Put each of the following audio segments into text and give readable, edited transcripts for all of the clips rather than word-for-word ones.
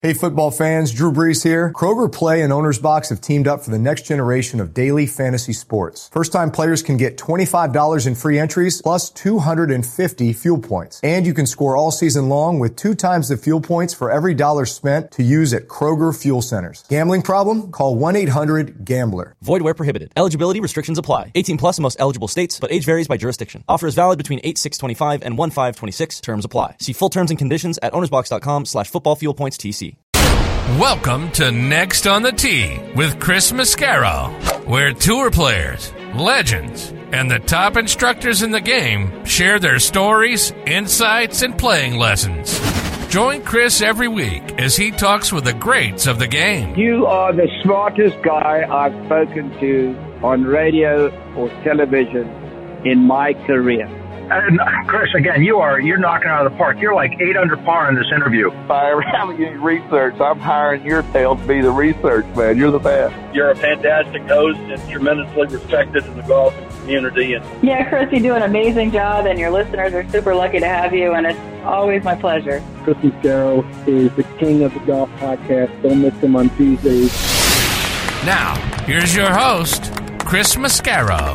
Hey football fans, Drew Brees here. Kroger Play and Owner's Box have teamed up for the next generation of daily fantasy sports. First-time players can get $25 in free entries plus 250 fuel points. And you can score all season long with 2 times the fuel points for every dollar spent to use at Kroger Fuel Centers. Gambling problem? Call 1-800-GAMBLER. Void where prohibited. Eligibility restrictions apply. 18 plus in most eligible states, but age varies by jurisdiction. Offer is valid between 8/6/25 and 1/5/26. Terms apply. See full terms and conditions at ownersbox.com/footballfuelpointstc. Welcome to Next on the Tee with Chris Mascaro, where tour players, legends, and the top instructors in the game share their stories, insights, and playing lessons. Join Chris every week as he talks with the greats of the game. You are the smartest guy I've spoken to on radio or television in my career. And Chris, again, you're knocking out of the park. You're like 8 under par in this interview. If I ever have any research, I'm hiring your tail to be the research man. You're the best. You're a fantastic host and tremendously respected in the golf community. Yeah, Chris, you do an amazing job, and your listeners are super lucky to have you, and it's always my pleasure. Chris Mascaro is the king of the golf podcast. Don't miss him on Tuesdays. Now, here's your host, Chris Mascaro.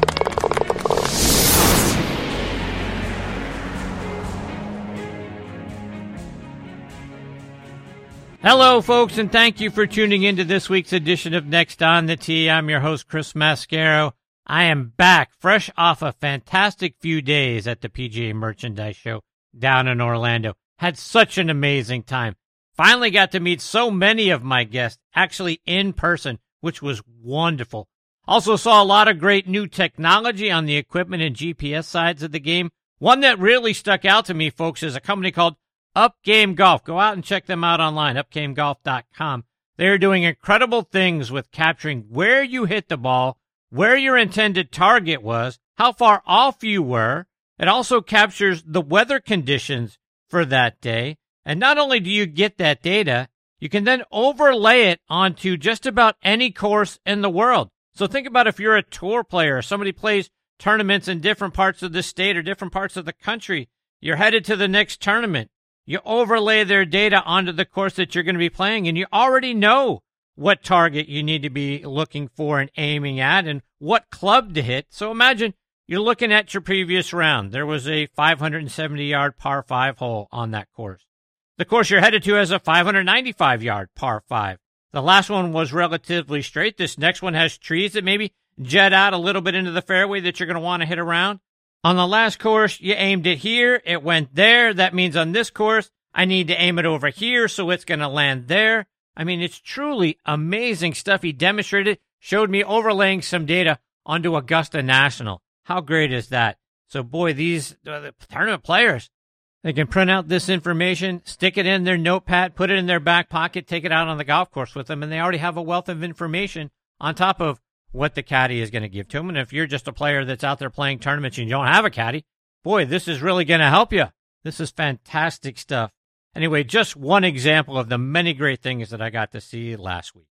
Hello, folks, and thank you for tuning in to this week's edition of Next on the Tee. I'm your host, Chris Mascaro. I am back, fresh off a fantastic few days at the PGA Merchandise Show down in Orlando. Had such an amazing time. Finally got to meet so many of my guests, actually in person, which was wonderful. Also saw a lot of great new technology on the equipment and GPS sides of the game. One that really stuck out to me, folks, is a company called Upgame Golf. Go out and check them out online, upgamegolf.com. They're doing incredible things with capturing where you hit the ball, where your intended target was, how far off you were. It also captures the weather conditions for that day. And not only do you get that data, you can then overlay it onto just about any course in the world. So think about if you're a tour player or somebody plays tournaments in different parts of the state or different parts of the country. You're headed to the next tournament. You overlay their data onto the course that you're going to be playing, and you already know what target you need to be looking for and aiming at and what club to hit. So imagine you're looking at your previous round. There was a 570-yard par 5 hole on that course. The course you're headed to has a 595-yard par 5. The last one was relatively straight. This next one has trees that maybe jet out a little bit into the fairway that you're going to want to hit around. On the last course, you aimed it here. It went there. That means on this course, I need to aim it over here, so it's going to land there. I mean, it's truly amazing stuff. He demonstrated, showed me overlaying some data onto Augusta National. How great is that? So, boy, these tournament players, they can print out this information, stick it in their notepad, put it in their back pocket, take it out on the golf course with them, and they already have a wealth of information on top of what the caddy is going to give to them. And if you're just a player that's out there playing tournaments and you don't have a caddy, boy, this is really going to help you. This is fantastic stuff. Anyway, just one example of the many great things that I got to see last week.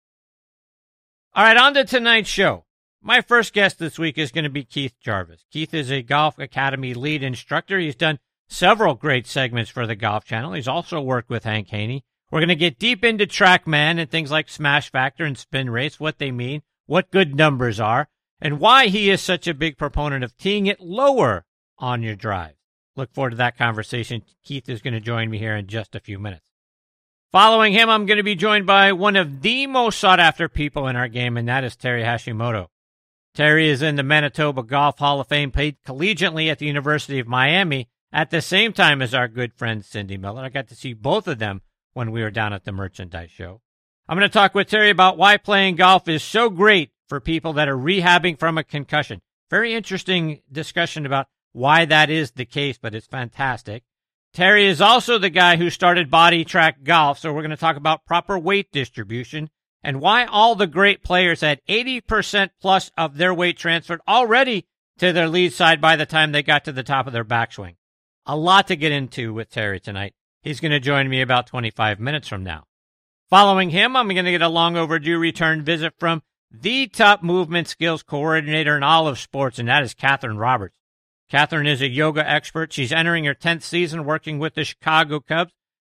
All right, on to tonight's show. My first guest this week is going to be Keith Jarvis. Keith is a Golf Academy lead instructor. He's done several great segments for the Golf Channel. He's also worked with Hank Haney. We're going to get deep into TrackMan and things like Smash Factor and Spin Race, what they mean, what good numbers are, and why he is such a big proponent of teeing it lower on your drive. Look forward to that conversation. Keith is going to join me here in just a few minutes. Following him, I'm going to be joined by one of the most sought-after people in our game, and that is Terry Hashimoto. Terry is in the Manitoba Golf Hall of Fame, played collegiately at the University of Miami at the same time as our good friend Cindy Miller. I got to see both of them when we were down at the Merchandise Show. I'm going to talk with Terry about why playing golf is so great for people that are rehabbing from a concussion. Very interesting discussion about why that is the case, but it's fantastic. Terry is also the guy who started Body Track Golf, so we're going to talk about proper weight distribution and why all the great players had 80% plus of their weight transferred already to their lead side by the time they got to the top of their backswing. A lot to get into with Terry tonight. He's going to join me about 25 minutes from now. Following him, I'm going to get a long overdue return visit from the top movement skills coordinator in all of sports, and that is Catherine Roberts. Catherine is a yoga expert. She's entering her 10th season working with the Chicago Cubs.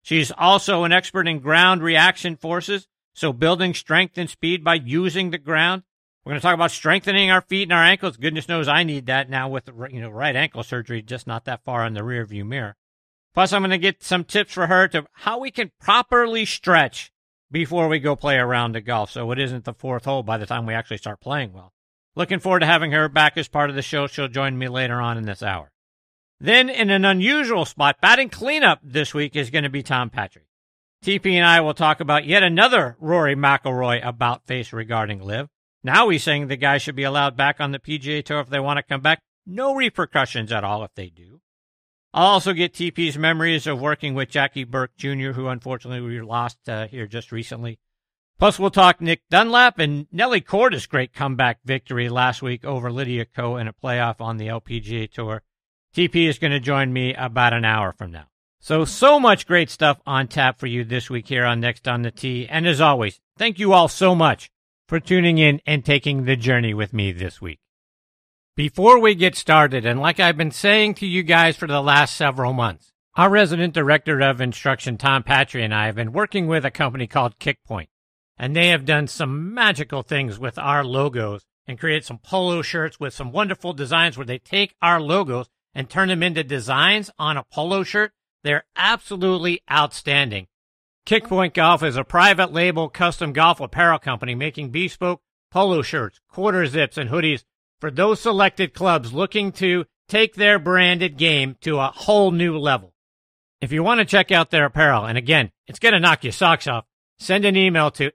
She's also an expert in ground reaction forces, so building strength and speed by using the ground. We're going to talk about strengthening our feet and our ankles. Goodness knows I need that now with right ankle surgery, just not that far in the rearview mirror. Plus, I'm going to get some tips for her to how we can properly stretch before we go play a round of golf, so it isn't the fourth hole by the time we actually start playing well. Looking forward to having her back as part of the show. She'll join me later on in this hour. Then, in an unusual spot, batting cleanup this week is going to be Tom Patrick. TP and I will talk about yet another Rory McIlroy about-face regarding LIV. Now he's saying the guys should be allowed back on the PGA Tour if they want to come back. No repercussions at all if they do. I'll also get TP's memories of working with Jackie Burke Jr., who unfortunately we lost here just recently. Plus, we'll talk Nick Dunlap and Nelly Korda's great comeback victory last week over Lydia Ko in a playoff on the LPGA Tour. TP is going to join me about an hour from now. So much great stuff on tap for you this week here on Next on the Tee. And as always, thank you all so much for tuning in and taking the journey with me this week. Before we get started, and like I've been saying to you guys for the last several months, our resident director of instruction, Tom Patry, and I have been working with a company called Kickpoint, and they have done some magical things with our logos and created some polo shirts with some wonderful designs where they take our logos and turn them into designs on a polo shirt. They're absolutely outstanding. Kickpoint Golf is a private label custom golf apparel company making bespoke polo shirts, quarter zips, and hoodies for those selected clubs looking to take their branded game to a whole new level. If you want to check out their apparel, and again, it's going to knock your socks off, send an email to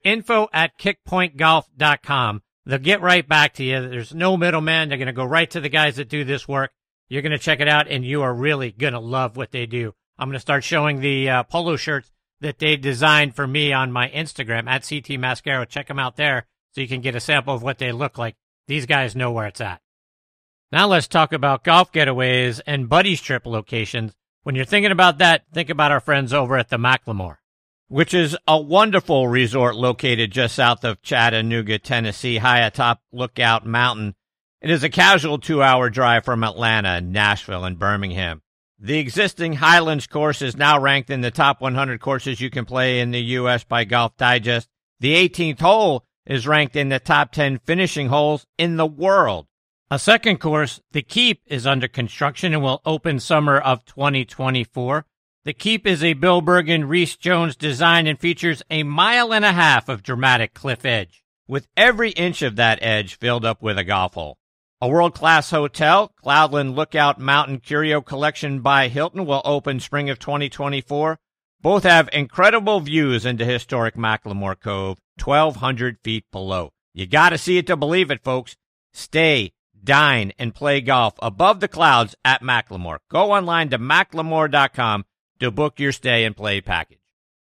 info@kickpointgolf.com. They'll get right back to you. There's no middleman. They're going to go right to the guys that do this work. You're going to check it out, and you are really going to love what they do. I'm going to start showing the polo shirts that they designed for me on my Instagram, @CTMascaro. Check them out there so you can get a sample of what they look like. These guys know where it's at. Now let's talk about golf getaways and buddies trip locations. When you're thinking about that, think about our friends over at the Macklemore, which is a wonderful resort located just south of Chattanooga, Tennessee, high atop Lookout Mountain. It is a casual 2-hour drive from Atlanta, Nashville, and Birmingham. The existing Highlands course is now ranked in the top 100 courses you can play in the U.S. by Golf Digest. The 18th hole is ranked in the top 10 finishing holes in the world. A second course, The Keep, is under construction and will open summer of 2024. The Keep is a Bill Bergen, Reese Jones design and features a 1.5 miles of dramatic cliff edge, with every inch of that edge filled up with a golf hole. A world-class hotel, Cloudland Lookout Mountain Curio Collection by Hilton, will open spring of 2024. Both have incredible views into historic Macklemore Cove, 1,200 feet below. You got to see it to believe it, folks. Stay, dine, and play golf above the clouds at Macklemore. Go online to macklemore.com to book your stay and play package.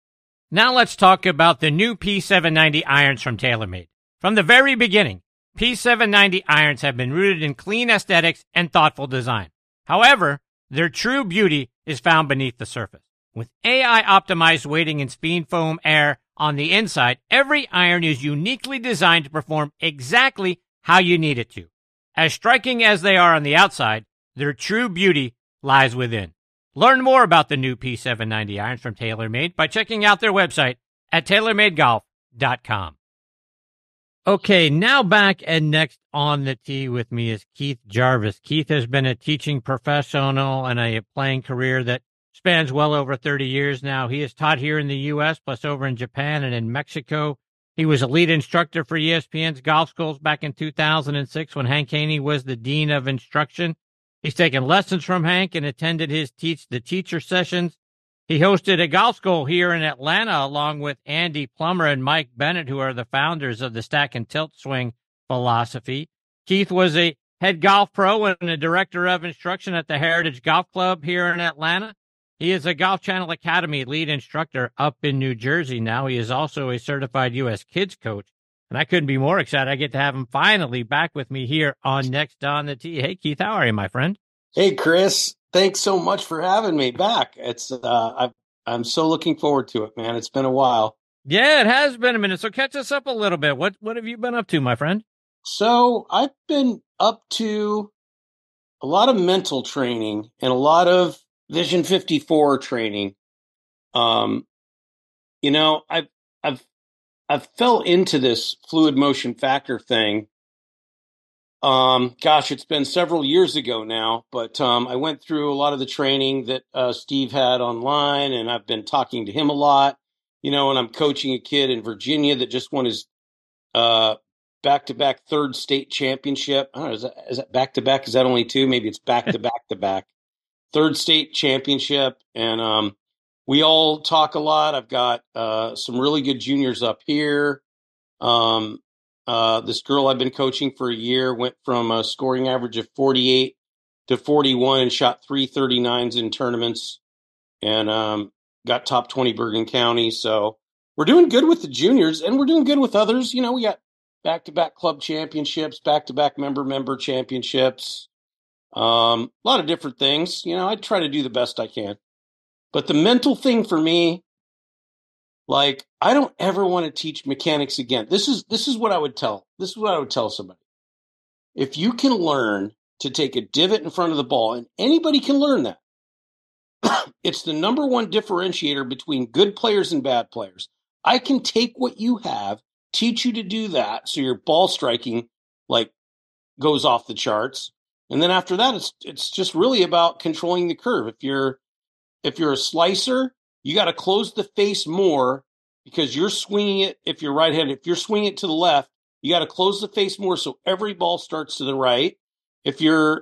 Now let's talk about the new P790 irons from TaylorMade. From the very beginning, P790 irons have been rooted in clean aesthetics and thoughtful design. However, their true beauty is found beneath the surface. With AI-optimized weighting and speed foam air on the inside, every iron is uniquely designed to perform exactly how you need it to. As striking as they are on the outside, their true beauty lies within. Learn more about the new P790 irons from TaylorMade by checking out their website at TaylorMadeGolf.com. Okay, now back and next on the tee with me is Keith Jarvis. Keith has been a teaching professional and a playing career that spans well over 30 years now. He has taught here in the U.S., plus over in Japan and in Mexico. He was a lead instructor for ESPN's golf schools back in 2006 when Hank Haney was the dean of instruction. He's taken lessons from Hank and attended his the teacher sessions. He hosted a golf school here in Atlanta along with Andy Plummer and Mike Bennett, who are the founders of the Stack and Tilt Swing philosophy. Keith was a head golf pro and a director of instruction at the Heritage Golf Club here in Atlanta. He is a Golf Channel Academy lead instructor up in New Jersey now. He is also a certified U.S. kids coach, and I couldn't be more excited. I get to have him finally back with me here on Next on the Tee. Hey, Keith, how are you, my friend? Hey, Chris. Thanks so much for having me back. It's I'm so looking forward to it, man. It's been a while. Yeah, it has been a minute. So catch us up a little bit. What have you been up to, my friend? So I've been up to a lot of mental training and a lot of Vision 54 training. You know, I've fell into this fluid motion factor thing. Gosh, it's been several years ago now, but I went through a lot of the training that Steve had online, and I've been talking to him a lot. You know, and I'm coaching a kid in Virginia that just won his back-to-back third state championship. I don't know, is that back-to-back? Is that only two? Maybe it's back-to-back-to-back. Third state championship, and we all talk a lot. I've got some really good juniors up here. This girl I've been coaching for a year went from a scoring average of 48 to 41 and shot 339s in tournaments, and got top 20 Bergen County. So we're doing good with the juniors, and we're doing good with others. You know, we got back-to-back club championships, back-to-back member championships, a lot of different things. You know, I try to do the best I can. But the mental thing for me, like, I don't ever want to teach mechanics again. This is what I would tell. This is what I would tell somebody. If you can learn to take a divot in front of the ball, and anybody can learn that, it's the number one differentiator between good players and bad players. I can take what you have, teach you to do that, so your ball striking like goes off the charts, and then after that, it's just really about controlling the curve. If you're a slicer, you got to close the face more because you're swinging it. If you're right-handed, if you're swinging it to the left, you got to close the face more so every ball starts to the right. If you're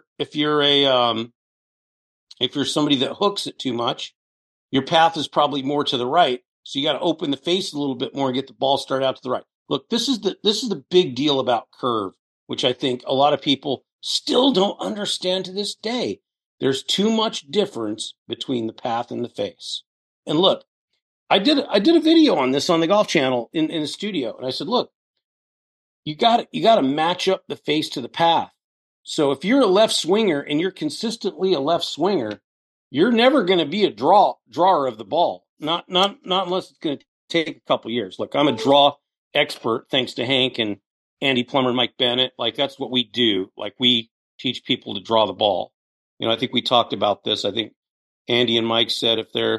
somebody that hooks it too much, your path is probably more to the right. So you got to open the face a little bit more and get the ball started out to the right. Look, this is the big deal about curve, which I think a lot of people still don't understand to this day. There's too much difference between the path and the face. And look, I did a video on this on the Golf Channel in the studio, and I said, look, you got to match up the face to the path. So if you're a left swinger and you're consistently a left swinger, you're never going to be a drawer of the ball. Not unless it's going to take a couple years. Look, I'm a draw expert thanks to Hank and Andy Plummer and Mike Bennett. Like, that's what we do. Like, we teach people to draw the ball. You know, I think we talked about this. I think Andy and Mike said if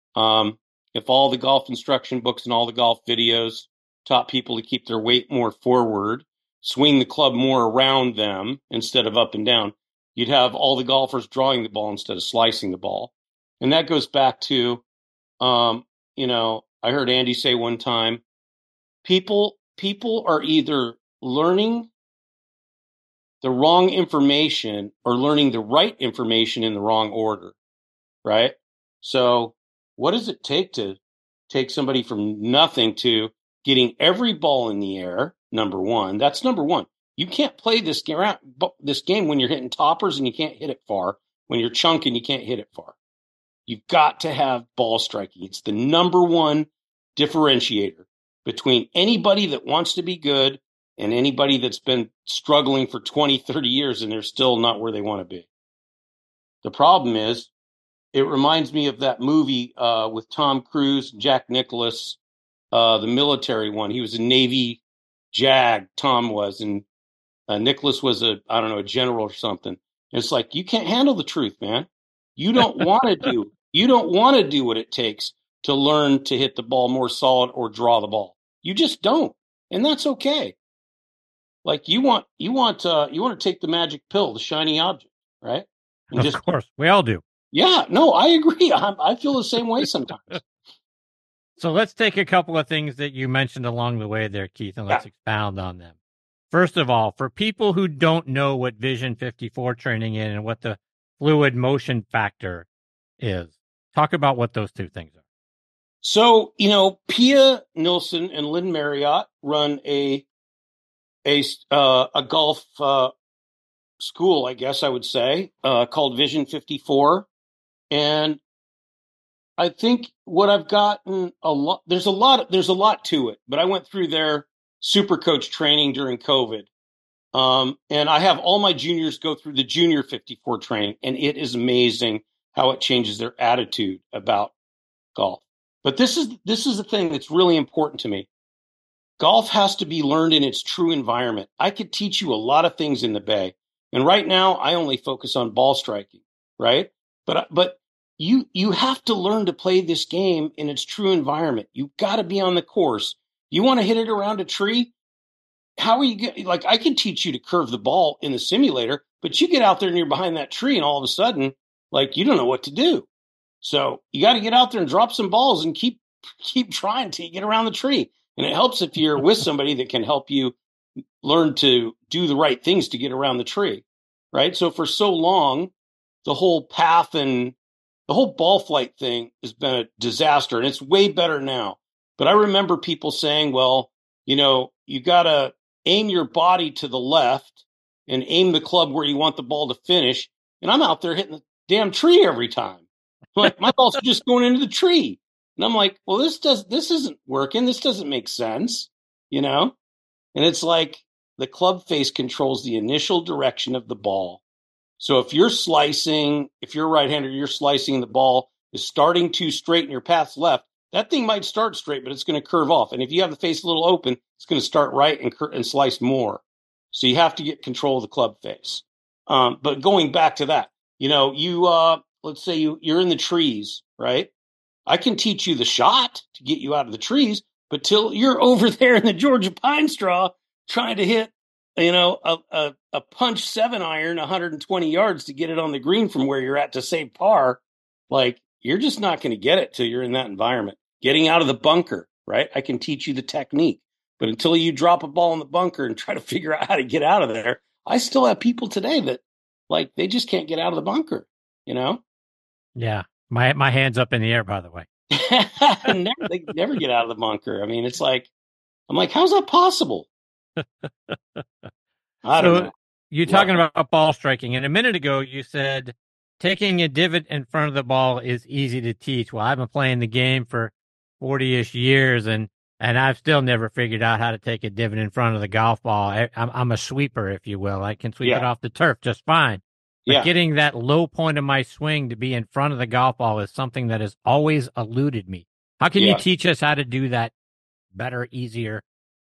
all the golf instruction books and all the golf videos taught people to keep their weight more forward, swing the club more around them instead of up and down, you'd have all the golfers drawing the ball instead of slicing the ball. And that goes back to, you know, I heard Andy say one time, people are either learning the wrong information or learning the right information in the wrong order, right? So what does it take to take somebody from nothing to getting every ball in the air? Number one, that's number one. You can't play this game when you're hitting toppers and you can't hit it far. When you're chunking, you can't hit it far. You've got to have ball striking. It's the number one differentiator between anybody that wants to be good and anybody that's been struggling for 20, 30 years and they're still not where they want to be. The problem is, it reminds me of that movie with Tom Cruise and Jack Nicklaus, the military one. He was a Navy JAG, Tom was, and Nicklaus was a general or something. And it's like, you can't handle the truth, man. You don't want to do what it takes to learn to hit the ball more solid or draw the ball. You just don't. And that's okay. Like, you want to take the magic pill, the shiny object, right? And of course, we all do. Yeah, no, I agree. I feel the same way sometimes. So let's take a couple of things that you mentioned along the way there, Keith, and let's expound on them. First of all, for people who don't know what Vision 54 training is and what the fluid motion factor is, talk about what those two things are. So, you know, Pia Nilsson and Lynn Marriott run a golf school, I guess I would say, called Vision 54. And I think what I've gotten there's a lot to it, but I went through their super coach training during COVID. And I have all my juniors go through the Junior 54 training, and it is amazing how it changes their attitude about golf. But this is the thing that's really important to me. Golf has to be learned in its true environment. I could teach you a lot of things in the Bay. And right now I only focus on ball striking, right? But you have to learn to play this game in its true environment. You've got to be on the course. You want to hit it around a tree? How are you getting, like, I can teach you to curve the ball in the simulator, but you get out there and you're behind that tree and all of a sudden, like, you don't know what to do. So you got to get out there and drop some balls and keep trying till you get around the tree. And it helps if you're with somebody that can help you learn to do the right things to get around the tree, right? So for so long, the whole path and the whole ball flight thing has been a disaster, and it's way better now. But I remember people saying, well, you know, you got to aim your body to the left and aim the club where you want the ball to finish. And I'm out there hitting the damn tree every time. Like, my ball's just going into the tree. And I'm like, well, this isn't working. This doesn't make sense, you know? And it's like the club face controls the initial direction of the ball. So if you're a right-hander, you're slicing, the ball is starting too straight and your path's left, that thing might start straight, but it's going to curve off. And if you have the face a little open, it's going to start right and slice more. So you have to get control of the club face. But going back to that, you know, let's say you're in the trees, right? I can teach you the shot to get you out of the trees, but till you're over there in the Georgia pine straw trying to hit, you know, a punch 7-iron 120 yards to get it on the green from where you're at to save par, like, you're just not going to get it till you're in that environment. Getting out of the bunker, right? I can teach you the technique, but until you drop a ball in the bunker and try to figure out how to get out of there, I still have people today that, like, they just can't get out of the bunker, you know? Yeah. My hand's up in the air, by the way. They never get out of the bunker. I mean, it's like, I'm like, how's that possible? I don't know. You're talking about ball striking, and a minute ago you said taking a divot in front of the ball is easy to teach. Well, I've been playing the game for 40-ish years, and I've still never figured out how to take a divot in front of the golf ball. I'm a sweeper, if you will. I can sweep it off the turf just fine. But getting that low point of my swing to be in front of the golf ball is something that has always eluded me. How can you teach us how to do that better, easier?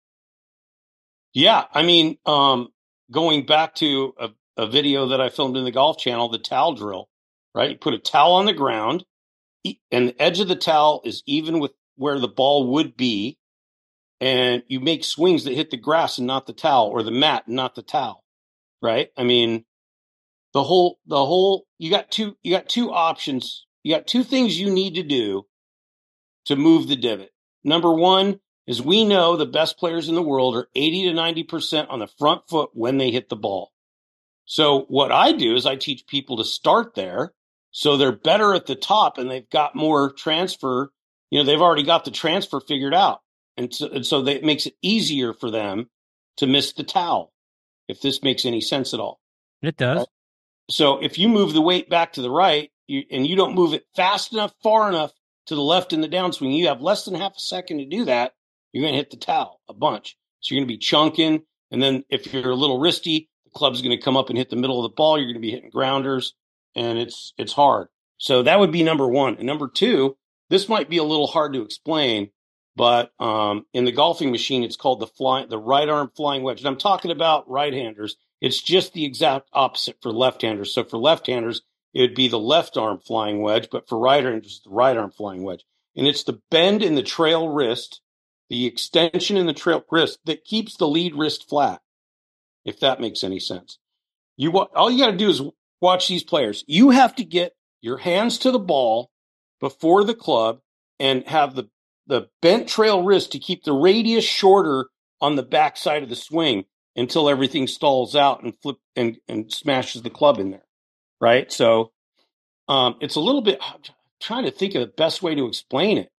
Yeah, I mean, going back to a video that I filmed in the Golf Channel, the towel drill, right? You put a towel on the ground, and the edge of the towel is even with where the ball would be, and you make swings that hit the grass and not the towel, or the mat and not the towel, right? I mean, the whole you got two options. You got two things you need to do to move the divot. Number one is, we know the best players in the world are 80 to 90% on the front foot when they hit the ball. So what I do is I teach people to start there, so they're better at the top and they've got more transfer. You know, they've already got the transfer figured out. And so it makes it easier for them to miss the towel, if this makes any sense at all. It does. So if you move the weight back to the right, and you don't move it fast enough, far enough to the left in the downswing, you have less than half a second to do that, you're going to hit the towel a bunch. So you're going to be chunking. And then if you're a little wristy, the club's going to come up and hit the middle of the ball. You're going to be hitting grounders, and it's hard. So that would be number one. And number two, this might be a little hard to explain, but in the golfing machine, it's called the right arm flying wedge. And I'm talking about right-handers. It's just the exact opposite for left-handers. So for left-handers, it would be the left arm flying wedge, but for right-handers, the right arm flying wedge. And it's the bend in the trail wrist, the extension in the trail wrist, that keeps the lead wrist flat, if that makes any sense. All you got to do is watch these players. You have to get your hands to the ball before the club and have the bent trail wrist to keep the radius shorter on the backside of the swing until everything stalls out and flip and smashes the club in there, right? So it's a little bit, I'm trying to think of the best way to explain it.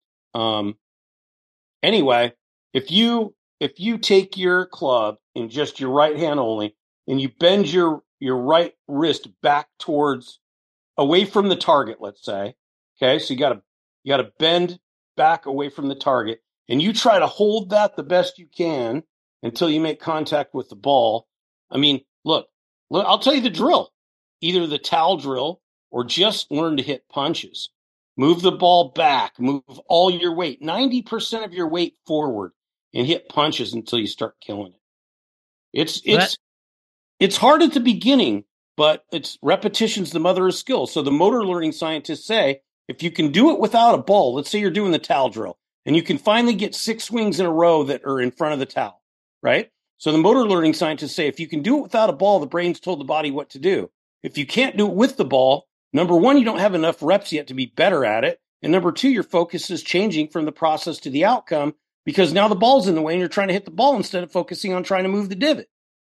Anyway, if you take your club in just your right hand only, and you bend your right wrist back towards, away from the target, let's say, okay, so you got to bend back away from the target, and you try to hold that the best you can until you make contact with the ball. I mean, look, I'll tell you the drill. Either the towel drill or just learn to hit punches. Move the ball back, move all your weight, 90% of your weight forward, and hit punches until you start killing it. It's hard at the beginning, but it's repetition's the mother of skill. So the motor learning scientists say, if you can do it without a ball, let's say you're doing the towel drill, and you can finally get 6 swings in a row that are in front of the towel, right? So the motor learning scientists say, if you can do it without a ball, the brain's told the body what to do. If you can't do it with the ball, number one, you don't have enough reps yet to be better at it. And number two, your focus is changing from the process to the outcome because now the ball's in the way and you're trying to hit the ball instead of focusing on trying to move the divot.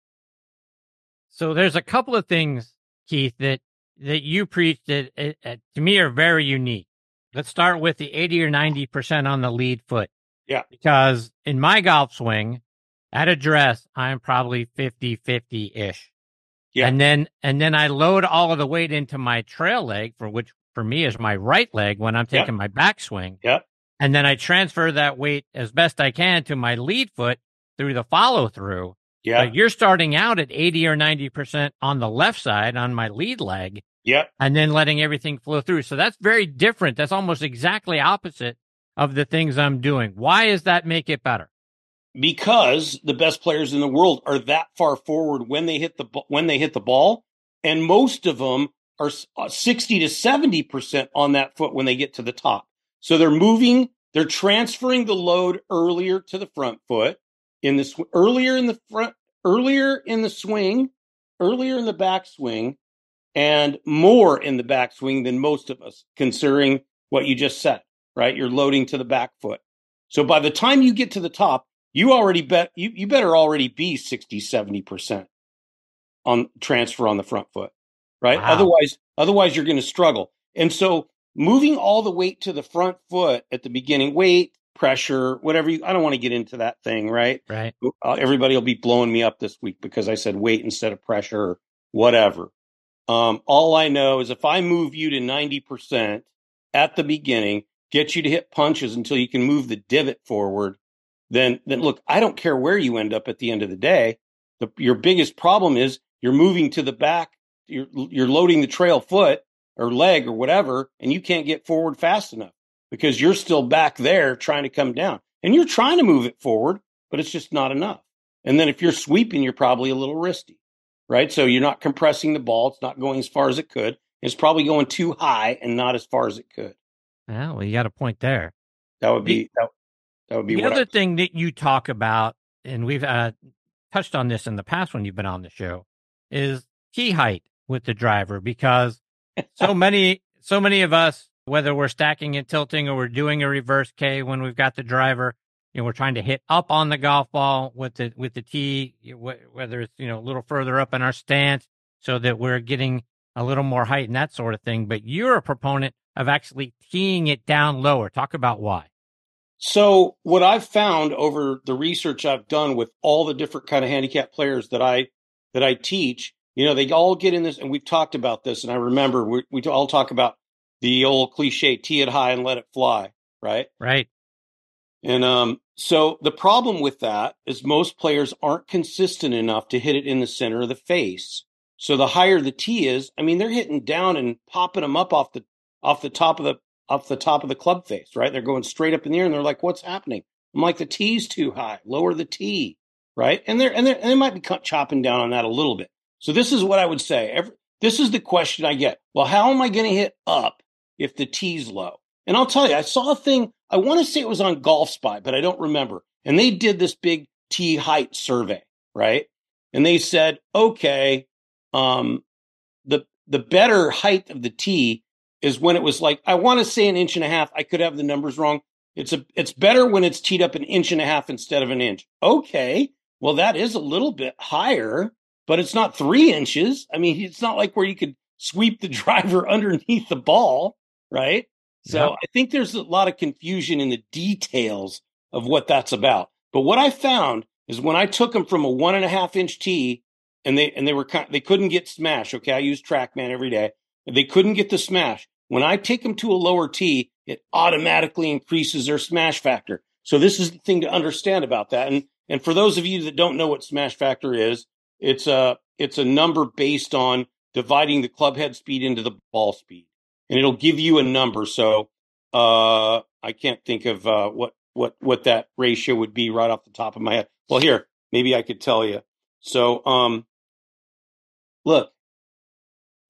So there's a couple of things, Keith, that you preach that to me are very unique. Let's start with the 80 or 90% on the lead foot. Yeah. Because in my golf swing, at address, I'm probably 50-50-ish. Yeah. And then I load all of the weight into my trail leg, which for me is my right leg when I'm taking my backswing. Yeah. And then I transfer that weight as best I can to my lead foot through the follow through. Yeah. But you're starting out at 80 or 90% on the left side on my lead leg. Yeah. And then letting everything flow through. So that's very different. That's almost exactly opposite of the things I'm doing. Why does that make it better? Because the best players in the world are that far forward when they hit the ball, and most of them are 60 to 70% on that foot when they get to the top. So they're transferring the load earlier to the front foot, earlier in the swing, earlier in the backswing, and more in the backswing than most of us, considering what you just said, right? You're loading to the back foot. So by the time you get to the top, you better already be 60, 70% on transfer on the front foot, right? Wow. Otherwise you're going to struggle. And so moving all the weight to the front foot at the beginning, weight, pressure, whatever I don't want to get into that thing, right? Right. Everybody will be blowing me up this week because I said weight instead of pressure or whatever. All I know is if I move you to 90% at the beginning, get you to hit punches until you can move the divot forward, then look, I don't care where you end up at the end of the day. Your biggest problem is you're moving to the back. You're loading the trail foot or leg or whatever, and you can't get forward fast enough because you're still back there trying to come down. And you're trying to move it forward, but it's just not enough. And then if you're sweeping, you're probably a little wristy, right? So you're not compressing the ball. It's not going as far as it could. It's probably going too high and not as far as it could. Well, you got a point there. That would be the other thing that you talk about, and we've touched on this in the past when you've been on the show, is key height with the driver, because so many of us, whether we're stacking and tilting or we're doing a reverse K when we've got the driver, we're trying to hit up on the golf ball with the tee, whether it's a little further up in our stance so that we're getting a little more height and that sort of thing. But you're a proponent of actually teeing it down lower. Talk about why. So what I've found over the research I've done with all the different kind of handicap players that I teach, they all get in this, and we've talked about this. And I remember we all talk about the old cliche, tee it high and let it fly. Right. Right. And so the problem with that is most players aren't consistent enough to hit it in the center of the face. So the higher the tee is, they're hitting down and popping them up off the top of the club face, right? They're going straight up in the air and they're like, what's happening? I'm like, the tee's too high, lower the tee, right? And they might be chopping down on that a little bit. So this is what I would say. This is the question I get. Well, how am I going to hit up if the tee's low? And I'll tell you, I saw a thing, I want to say it was on Golf Spy, but I don't remember. And they did this big tee height survey, right? And they said, okay, the better height of the tee is when it was like, I want to say 1.5 inches. I could have the numbers wrong. It's better when it's teed up 1.5 inches instead of 1 inch. Okay. Well, that is a little bit higher, but it's not 3 inches. It's not like where you could sweep the driver underneath the ball, right? So I think there's a lot of confusion in the details of what that's about. But what I found is when I took them from a 1.5 inch tee and they couldn't get smash. Okay. I use TrackMan every day. They couldn't get the smash. When I take them to a lower tee, it automatically increases their smash factor. So this is the thing to understand about that. And for those of you that don't know what smash factor is, it's a number based on dividing the club head speed into the ball speed, and it'll give you a number. So I can't think of what that ratio would be right off the top of my head. Well, here, maybe I could tell you. So look,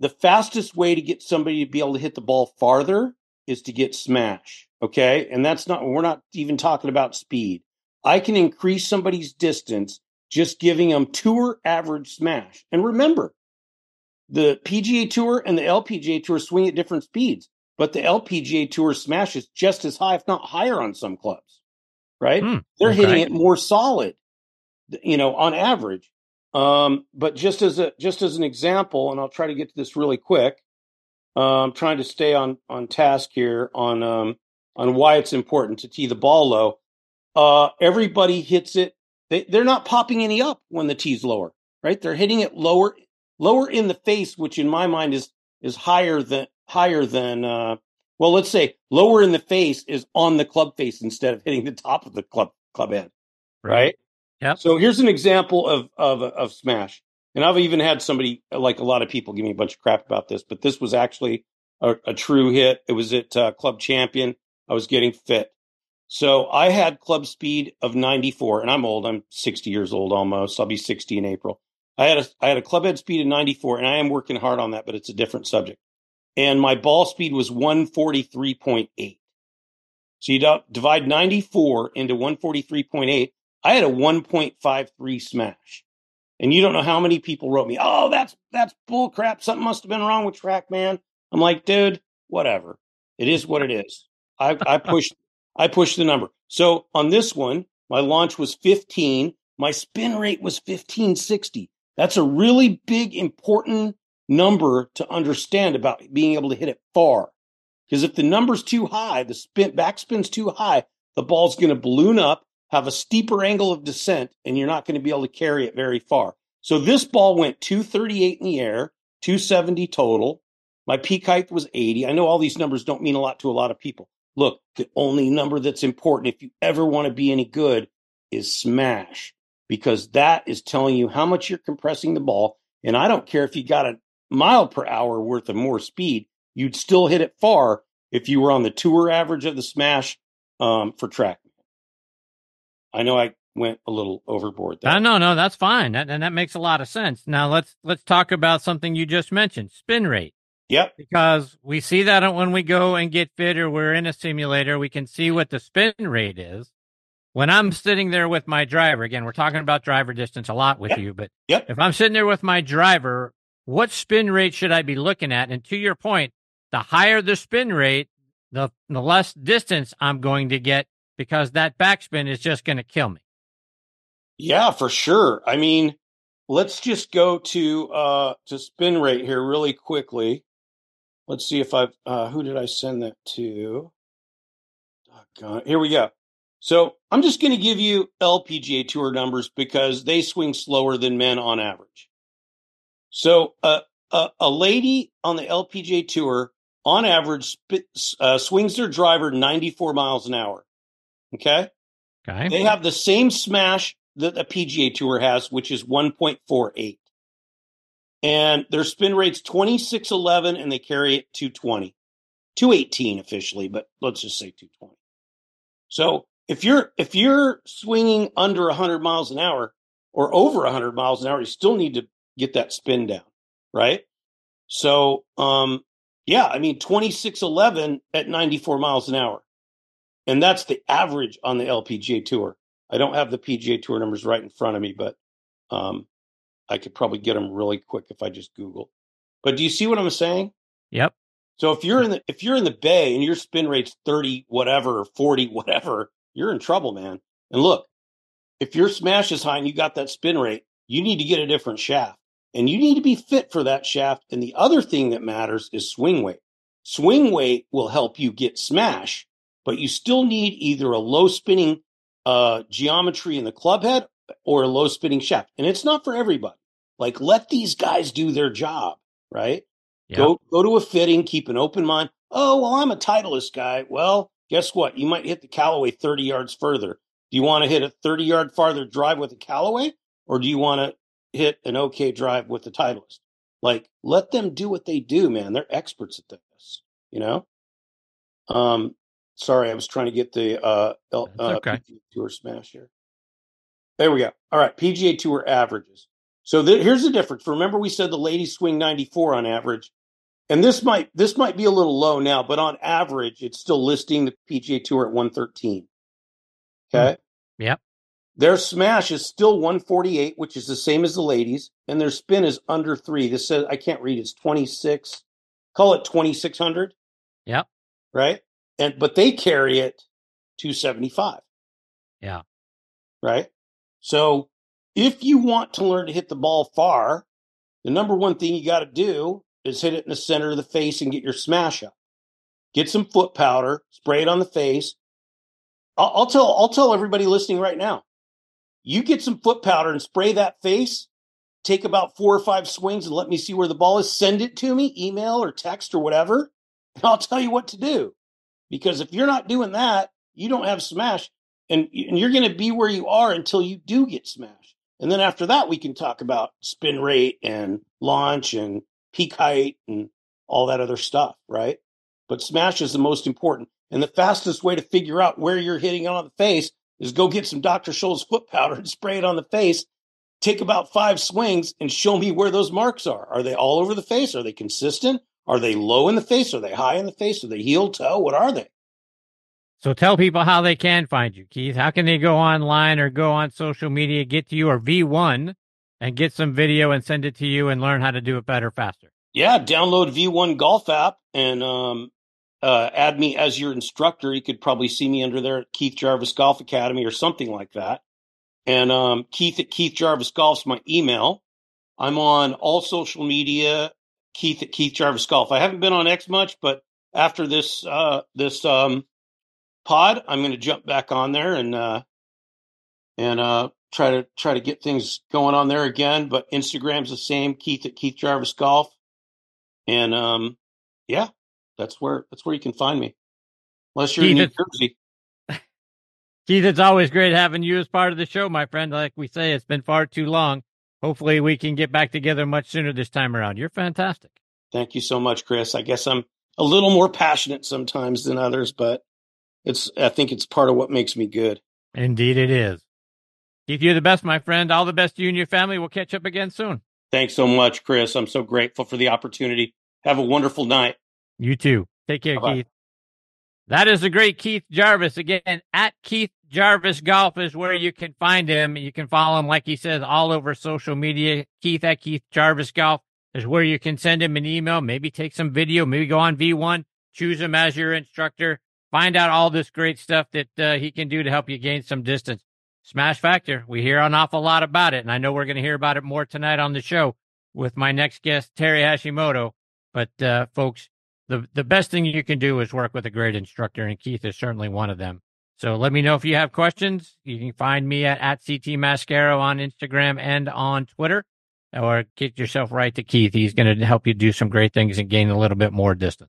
the fastest way to get somebody to be able to hit the ball farther is to get smash. Okay. And we're not even talking about speed. I can increase somebody's distance just giving them tour average smash. And remember, the PGA Tour and the LPGA Tour swing at different speeds, but the LPGA Tour smash is just as high, if not higher, on some clubs, right? They're hitting it more solid, on average. But just as an example, and I'll try to get to this really quick. I'm trying to stay on task here on why it's important to tee the ball low. Everybody hits it. They're not popping any up when the tee's lower, right? They're hitting it lower in the face, which in my mind is higher than let's say lower in the face is on the club face instead of hitting the top of the club head, right? Yep. So here's an example of smash. And I've even had somebody, like a lot of people, give me a bunch of crap about this, but this was actually a true hit. It was at Club Champion. I was getting fit. So I had club speed of 94, and I'm old. I'm 60 years old almost. I'll be 60 in April. I had a club head speed of 94, and I am working hard on that, but it's a different subject. And my ball speed was 143.8. So you divide 94 into 143.8. I had a 1.53 smash. And you don't know how many people wrote me, "Oh, that's bull crap. Something must have been wrong with TrackMan." I'm like, dude, whatever. It is what it is. I pushed the number. So on this one, my launch was 15. My spin rate was 1560. That's a really big, important number to understand about being able to hit it far. Because if the number's too high, the backspin's too high, the ball's going to balloon up, have a steeper angle of descent, and you're not going to be able to carry it very far. So this ball went 238 in the air, 270 total. My peak height was 80. I know all these numbers don't mean a lot to a lot of people. Look, the only number that's important if you ever want to be any good is smash, because that is telling you how much you're compressing the ball. And I don't care if you got a mile per hour worth of more speed, you'd still hit it far if you were on the tour average of the smash for TrackMan. I know I went a little overboard there. No, that's fine. And that makes a lot of sense. Now let's talk about something you just mentioned, spin rate. Yep. Because we see that when we go and get fit or we're in a simulator, we can see what the spin rate is. When I'm sitting there with my driver, again, we're talking about driver distance a lot with you, but if I'm sitting there with my driver, what spin rate should I be looking at? And to your point, the higher the spin rate, the less distance I'm going to get, because that backspin is just going to kill me. Yeah, for sure. I mean, let's just go to spin rate here really quickly. Let's see if who did I send that to? Here we go. So I'm just going to give you LPGA Tour numbers because they swing slower than men on average. So a lady on the LPGA Tour on average swings their driver 94 miles an hour. Okay. They have the same smash that a PGA Tour has, which is 1.48. And their spin rate's 2611, and they carry it 220. 218 officially, but let's just say 220. So if you're swinging under 100 miles an hour or over 100 miles an hour, you still need to get that spin down, right? So, yeah, I mean, 2611 at 94 miles an hour. And that's the average on the LPGA Tour. I don't have the PGA Tour numbers right in front of me, but I could probably get them really quick if I just Google. But do you see what I'm saying? Yep. So if you're in the Bay and your spin rate's 30 whatever or 40 whatever, you're in trouble, man. And look, if your smash is high and you got that spin rate, you need to get a different shaft. And you need to be fit for that shaft. And the other thing that matters is swing weight. Swing weight will help you get smash, but you still need either a low spinning geometry in the club head or a low spinning shaft. And it's not for everybody. Like, let these guys do their job, right? Yep. Go to a fitting, keep an open mind. Oh, well, I'm a Titleist guy. Well, guess what? You might hit the Callaway 30 yards further. Do you want to hit a 30-yard farther drive with a Callaway, or do you want to hit an okay drive with the Titleist? Like, let them do what they do, man. They're experts at this, you know? Sorry, I was trying to get the PGA Tour smash here. There we go. All right, PGA Tour averages. So here's the difference. Remember, we said the ladies swing 94 on average, and this might be a little low now, but on average, it's still listing the PGA Tour at 113. Okay. Yep. Their smash is still 148, which is the same as the ladies, and their spin is under 3. This says, I can't read, it's 26. Call it 2,600. Yep. Right? But they carry it 275. Yeah. Right? So if you want to learn to hit the ball far, the number one thing you got to do is hit it in the center of the face and get your smash up. Get some foot powder, spray it on the face. I'll tell everybody listening right now. You get some foot powder and spray that face. Take about 4 or 5 swings and let me see where the ball is. Send it to me, email or text or whatever, and I'll tell you what to do. Because if you're not doing that, you don't have smash, and you're going to be where you are until you do get smashed. And then after that, we can talk about spin rate and launch and peak height and all that other stuff, right? But smash is the most important. And the fastest way to figure out where you're hitting on the face is go get some Dr. Scholl's foot powder and spray it on the face. Take about 5 swings and show me where those marks are. Are they all over the face? Are they consistent? Are they low in the face? Are they high in the face? Are they heel, toe? What are they? So tell people how they can find you, Keith. How can they go online or go on social media, get to you or V1 and get some video and send it to you and learn how to do it better, faster? Yeah, download V1 Golf app and add me as your instructor. You could probably see me under there at Keith Jarvis Golf Academy or something like that. And Keith at Keith Jarvis Golf's my email. I'm on all social media, Keith at Keith Jarvis Golf. I haven't been on X much, but after this pod, I'm going to jump back on there and try to get things going on there again. But Instagram's the same, Keith at Keith Jarvis Golf. And yeah, that's where you can find me. Unless you're in New Jersey. Keith, it's always great having you as part of the show, my friend. Like we say, it's been far too long. Hopefully we can get back together much sooner this time around. You're fantastic. Thank you so much, Chris. I guess I'm a little more passionate sometimes than others, but I think it's part of what makes me good. Indeed it is. Keith, you're the best, my friend. All the best to you and your family. We'll catch up again soon. Thanks so much, Chris. I'm so grateful for the opportunity. Have a wonderful night. You too. Take care, Bye-bye. Keith. That is the great Keith Jarvis. Again, at Keith Jarvis Golf is where you can find him. You can follow him, like he says, all over social media. Keith at Keith Jarvis Golf is where you can send him an email, maybe take some video, maybe go on V1, choose him as your instructor, find out all this great stuff that he can do to help you gain some distance. Smash Factor, we hear an awful lot about it, and I know we're going to hear about it more tonight on the show with my next guest, Terry Hashimoto. But, folks, the best thing you can do is work with a great instructor, and Keith is certainly one of them. So let me know if you have questions. You can find me at CT Mascaro on Instagram and on Twitter, or get yourself right to Keith. He's going to help you do some great things and gain a little bit more distance.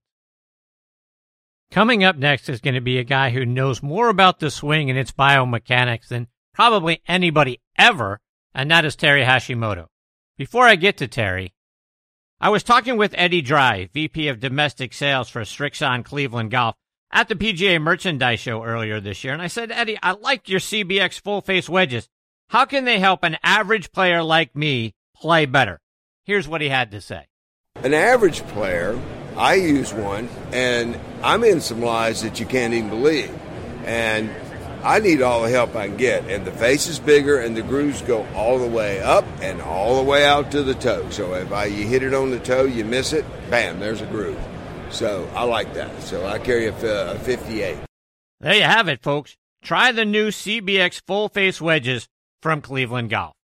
Coming up next is going to be a guy who knows more about the swing and its biomechanics than probably anybody ever, and that is Terry Hashimoto. Before I get to Terry, I was talking with Eddie Dry, VP of Domestic Sales for Srixon Cleveland Golf, at the PGA Merchandise Show earlier this year, and I said, Eddie, I like your CBX full-face wedges. How can they help an average player like me play better? Here's what he had to say. An average player, I use one, and I'm in some lies that you can't even believe. And I need all the help I can get. And the face is bigger, and the grooves go all the way up and all the way out to the toe. So if you hit it on the toe, you miss it, bam, there's a groove. So I like that. So I carry a 58. There you have it, folks. Try the new CBX full-face wedges from Cleveland Golf.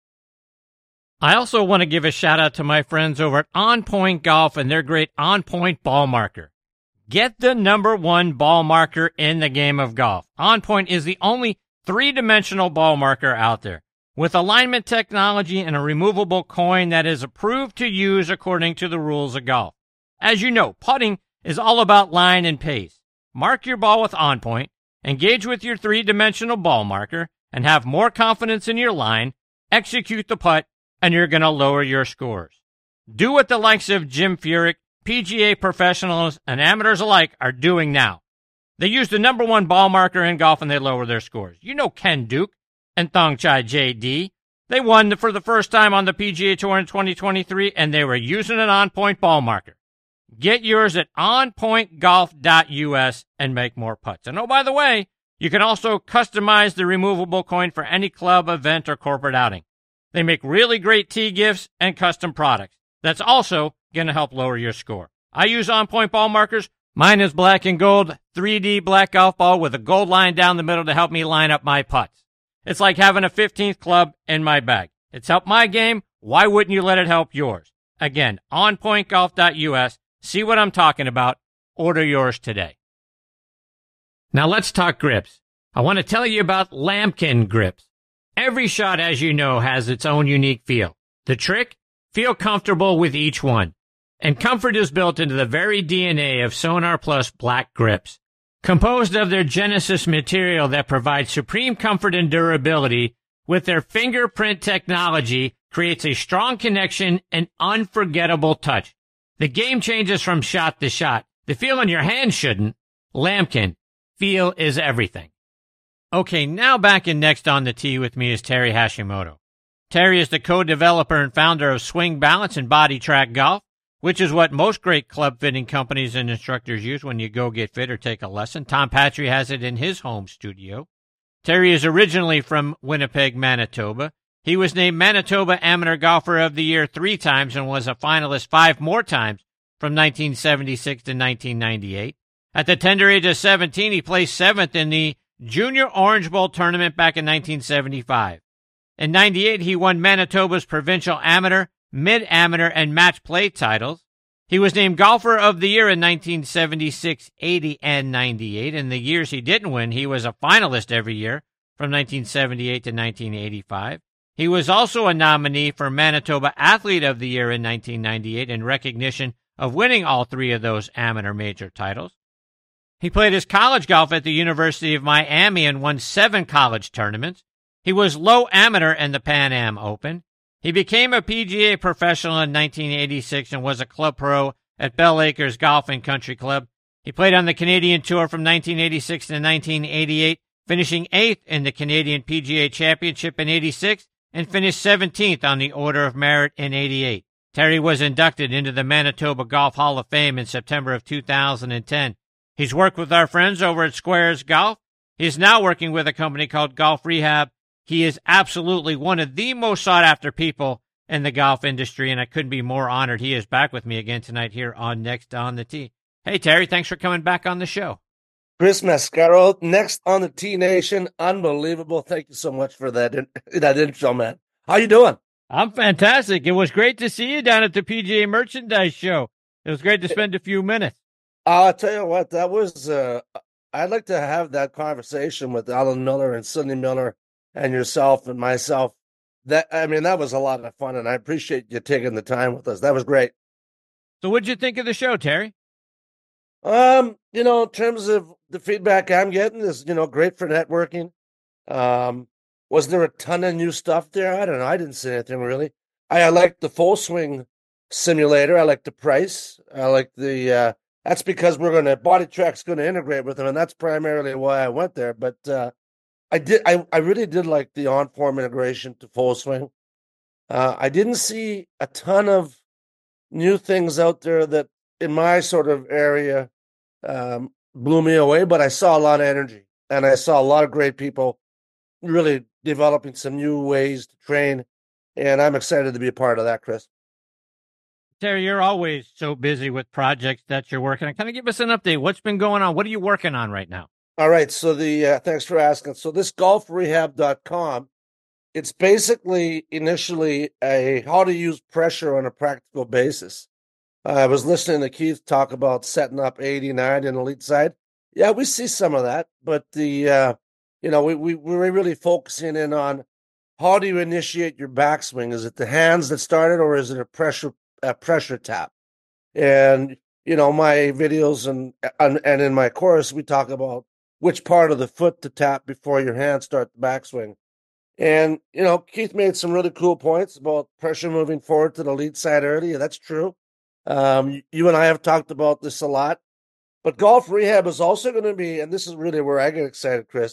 I also want to give a shout-out to my friends over at On Point Golf and their great On Point ball marker. Get the #1 ball marker in the game of golf. On Point is the only 3-dimensional ball marker out there, with alignment technology and a removable coin that is approved to use according to the rules of golf. As you know, putting is all about line and pace. Mark your ball with On Point, engage with your 3-dimensional ball marker, and have more confidence in your line, execute the putt, and you're going to lower your scores. Do what the likes of Jim Furyk, PGA professionals, and amateurs alike are doing now. They use the #1 ball marker in golf and they lower their scores. You know Ken Duke and Thongchai J.D., They won for the first time on the PGA Tour in 2023, and they were using an on-point ball marker. Get yours at onpointgolf.us and make more putts. And oh, by the way, you can also customize the removable coin for any club, event, or corporate outing. They make really great tee gifts and custom products. That's also going to help lower your score. I use on-point ball markers. Mine is black and gold, 3D black golf ball with a gold line down the middle to help me line up my putts. It's like having a 15th club in my bag. It's helped my game. Why wouldn't you let it help yours? Again, onpointgolf.us. See what I'm talking about. Order yours today. Now let's talk grips. I want to tell you about Lamkin grips. Every shot, as you know, has its own unique feel. The trick? Feel comfortable with each one. And comfort is built into the very DNA of Sonar Plus Black grips. Composed of their Genesis material that provides supreme comfort and durability, with their fingerprint technology, creates a strong connection and unforgettable touch. The game changes from shot to shot. The feel in your hand shouldn't. Lamkin. Feel is everything. Okay, now back in Next on the Tee with me is Terry Hashimoto. Terry is the co-developer and founder of Swing Balance and Body Track Golf, which is what most great club fitting companies and instructors use when you go get fit or take a lesson. Tom Patry has it in his home studio. Terry is originally from Winnipeg, Manitoba. He was named Manitoba Amateur Golfer of the Year 3 times and was a finalist 5 more times from 1976 to 1998. At the tender age of 17, he placed 7th in the Junior Orange Bowl tournament back in 1975. In 98, he won Manitoba's Provincial Amateur, Mid-Amateur, and Match Play titles. He was named Golfer of the Year in 1976, 80, and 98. In the years he didn't win, he was a finalist every year from 1978 to 1985. He was also a nominee for Manitoba Athlete of the Year in 1998 in recognition of winning all 3 of those amateur major titles. He played his college golf at the University of Miami and won 7 college tournaments. He was low amateur in the Pan Am Open. He became a PGA professional in 1986 and was a club pro at Bell Acres Golf and Country Club. He played on the Canadian Tour from 1986 to 1988, finishing 8th in the Canadian PGA Championship in 86 and finished 17th on the Order of Merit in 88. Terry was inducted into the Manitoba Golf Hall of Fame in September of 2010. He's worked with our friends over at Squares Golf. He is now working with a company called Golf Rehab. He is absolutely one of the most sought-after people in the golf industry, and I couldn't be more honored. He is back with me again tonight here on Next on the Tee. Hey, Terry, thanks for coming back on the show. Chris Mascaro, Next on the Tee Nation. Unbelievable. Thank you so much for that intro, man. How you doing? I'm fantastic. It was great to see you down at the PGA Merchandise Show. It was great to spend a few minutes. I'll tell you what, that was, I'd like to have that conversation with Alan Miller and Sidney Miller and yourself and myself. That was a lot of fun, and I appreciate you taking the time with us. That was great. So what'd you think of the show, Terry? In terms of the feedback I'm getting is, great for networking. Was there a ton of new stuff there? I don't know. I didn't see anything really. I like the Full Swing simulator. I like the price. I like the, that's because Body Track's going to integrate with them, and that's primarily why I went there. But I really did like the on-form integration to Full Swing. I didn't see a ton of new things out there that in my sort of area blew me away, but I saw a lot of energy, and I saw a lot of great people really developing some new ways to train, and I'm excited to be a part of that, Chris. Terry, you're always so busy with projects that you're working on. Kind of give us an update. What's been going on? What are you working on right now? All right. So thanks for asking. So this golfrehab.com, it's basically initially a how to use pressure on a practical basis. I was listening to Keith talk about setting up 89 in the elite side. Yeah, we see some of that, but we're really focusing in on how do you initiate your backswing? Is it the hands that started, or is it a pressure tap? And my videos and in my course we talk about which part of the foot to tap before your hands start the backswing. And Keith made some really cool points about pressure moving forward to the lead side early. That's true. You and I have talked about this a lot, but Golf Rehab is also going to be, and this is really where I get excited, Chris.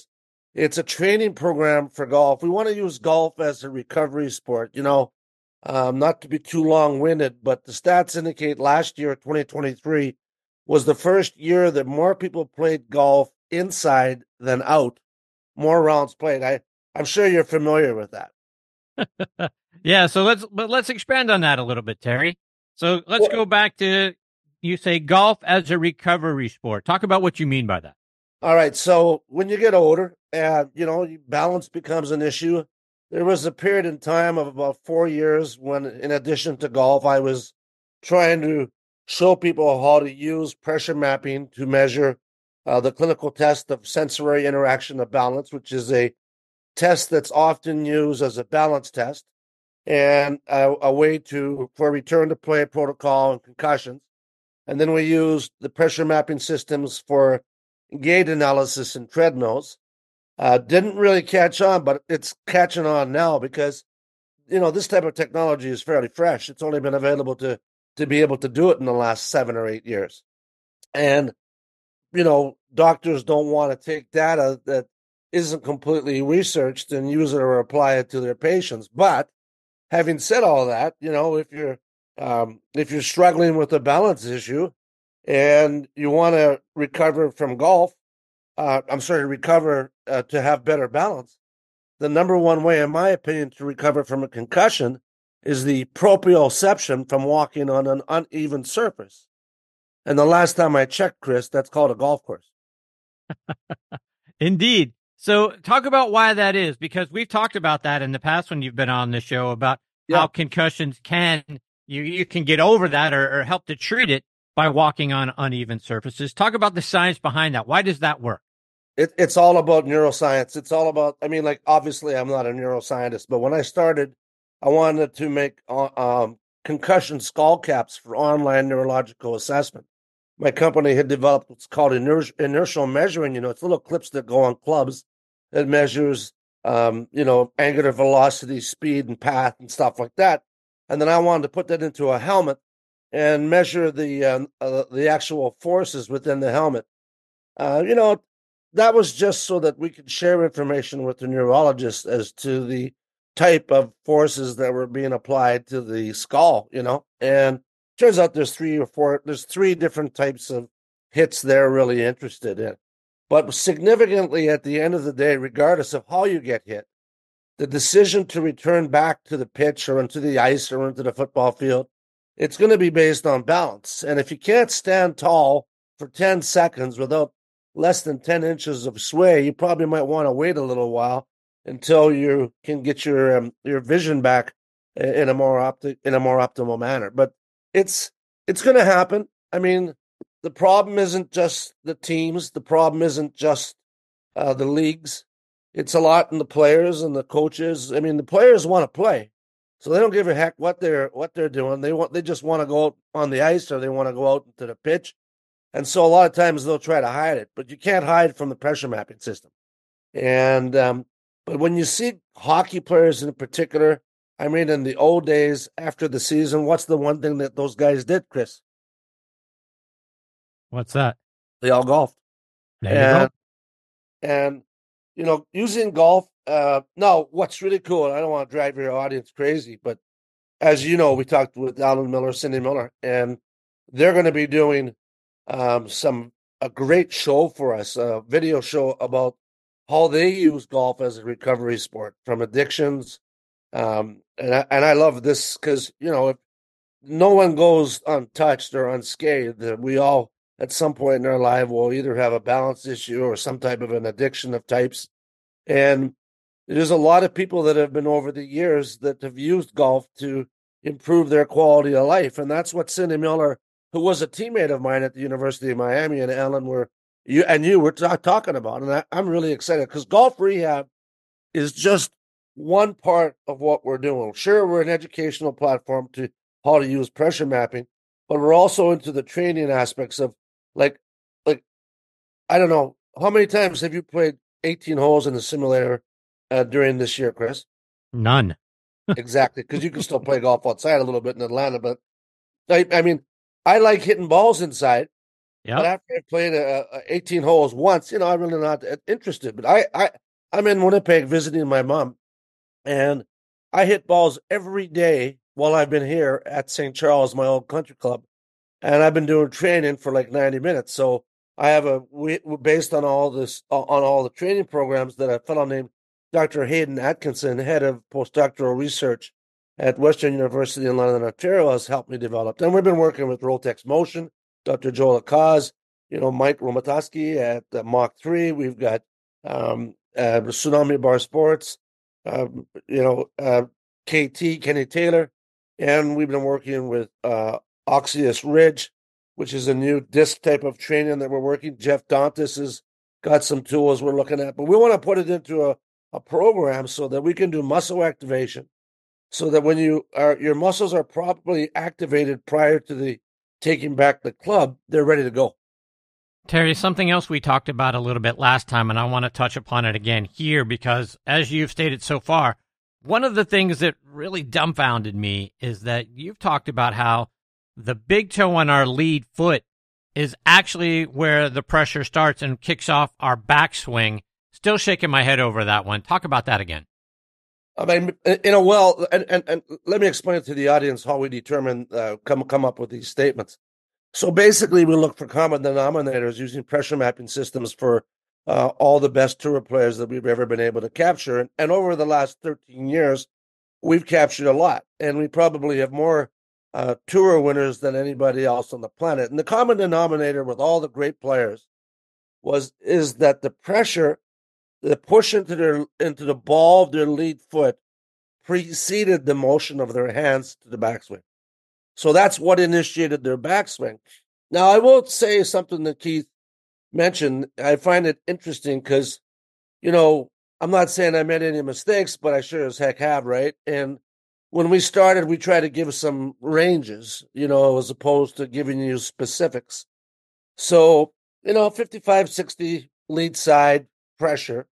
It's a training program for golf. We want to use golf as a recovery sport. Not to be too long-winded, but the stats indicate last year, 2023, was the first year that more people played golf inside than out, more rounds played. I'm sure you're familiar with that. Yeah, so let's expand on that a little bit, Terry. So let's go back to, you say golf as a recovery sport. Talk about what you mean by that. All right, so when you get older and, balance becomes an issue, there was a period in time of about 4 years when, in addition to golf, I was trying to show people how to use pressure mapping to measure the clinical test of sensory interaction of balance, which is a test that's often used as a balance test and a way for return to play protocol and concussions. And then we used the pressure mapping systems for gait analysis and treadmills. Didn't really catch on, but it's catching on now because, this type of technology is fairly fresh. It's only been available to be able to do it in the last 7 or 8 years. And, doctors don't want to take data that isn't completely researched and use it or apply it to their patients. But having said all that, if you're struggling with a balance issue and you want to recover from golf, recover to have better balance, the number one way, in my opinion, to recover from a concussion is the proprioception from walking on an uneven surface. And the last time I checked, Chris, that's called a golf course. Indeed. So talk about why that is, because we've talked about that in the past when you've been on the show about how concussions you can get over that or help to treat it by walking on uneven surfaces. Talk about the science behind that. Why does that work? It's all about neuroscience. It's all about, obviously I'm not a neuroscientist, but when I started, I wanted to make concussion skull caps for online neurological assessment. My company had developed what's called inertial measuring. It's little clips that go on clubs that measures, angular velocity, speed, and path and stuff like that. And then I wanted to put that into a helmet and measure the actual forces within the helmet. That was just so that we could share information with the neurologists as to the type of forces that were being applied to the skull, and turns out there's three different types of hits they're really interested in. But significantly, at the end of the day, regardless of how you get hit, the decision to return back to the pitch or into the ice or into the football field, it's going to be based on balance. And if you can't stand tall for 10 seconds without less than 10 inches of sway, you probably might want to wait a little while until you can get your vision back in a more optimal manner. But it's going to happen. The problem isn't just the teams. The problem isn't just the leagues. It's a lot in the players and the coaches. The players want to play, so they don't give a heck what they're doing. They just want to go out on the ice or they want to go out into the pitch. And so a lot of times they'll try to hide it, but you can't hide from the pressure mapping system. And but when you see hockey players in particular, in the old days after the season, what's the one thing that those guys did, Chris? What's that? They all golfed. There you go. And using golf. No, what's really cool, and I don't want to drive your audience crazy, but as you know, we talked with Alan Miller, Cindy Miller, and they're going to be doing a great show for us, a video show about how they use golf as a recovery sport from addictions. And I love this because, if no one goes untouched or unscathed, we all at some point in our life will either have a balance issue or some type of an addiction of types. And there's a lot of people that have been over the years that have used golf to improve their quality of life. And that's what Cindy Miller, who was a teammate of mine at the University of Miami, and Alan were talking about. And I'm really excited because golf rehab is just one part of what we're doing. Sure, we're an educational platform to how to use pressure mapping, but we're also into the training aspects of like I don't know, how many times have you played 18 holes in the simulator during this year, Chris? None. Exactly, because you can still play golf outside a little bit in Atlanta, but I like hitting balls inside. Yeah. But after I played 18 holes once, I'm really not interested. But I'm in Winnipeg visiting my mom, and I hit balls every day while I've been here at St. Charles, my old country club, and I've been doing training for like 90 minutes. So I have based on all the training programs that a fellow named Dr. Hayden Atkinson, head of postdoctoral research at Western University in London, Ontario, has helped me develop. And we've been working with Rotex Motion, Dr. Joel Akaz, Mike Romataski at Mach 3. We've got Tsunami Bar Sports, KT, Kenny Taylor, and we've been working with Oxyus Ridge, which is a new disc type of training that we're working. Jeff Dantas has got some tools we're looking at, but we want to put it into a program so that we can do muscle activation, so that when your muscles are properly activated prior to the taking back the club, they're ready to go. Terry, something else we talked about a little bit last time, and I want to touch upon it again here because, as you've stated so far, one of the things that really dumbfounded me is that you've talked about how the big toe on our lead foot is actually where the pressure starts and kicks off our backswing. Still shaking my head over that one. Talk about that again. I mean, and let me explain to the audience how we determine, come up with these statements. So basically, we look for common denominators using pressure mapping systems for all the best tour players that we've ever been able to capture. And over the last 13 years, we've captured a lot. And we probably have more tour winners than anybody else on the planet. And the common denominator with all the great players is that the pressure, the push into the ball of their lead foot preceded the motion of their hands to the backswing. So that's what initiated their backswing. Now, I will say something that Keith mentioned. I find it interesting because, I'm not saying I made any mistakes, but I sure as heck have, right? And when we started, we tried to give some ranges, as opposed to giving you specifics. So, 55, 60 lead side pressure.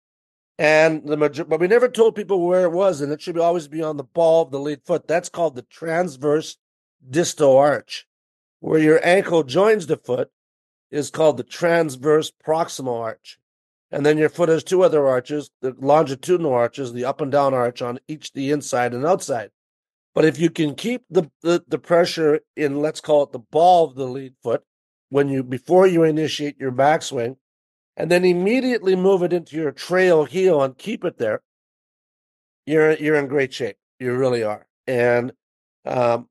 But we never told people where it was, and it should always be on the ball of the lead foot. That's called the transverse distal arch. Where your ankle joins the foot is called the transverse proximal arch. And then your foot has two other arches, the longitudinal arches, the up and down arch on each the inside and outside. But if you can keep the pressure in, let's call it the ball of the lead foot, before you initiate your backswing, and then immediately move it into your trail heel and keep it there, you're in great shape. You really are. And send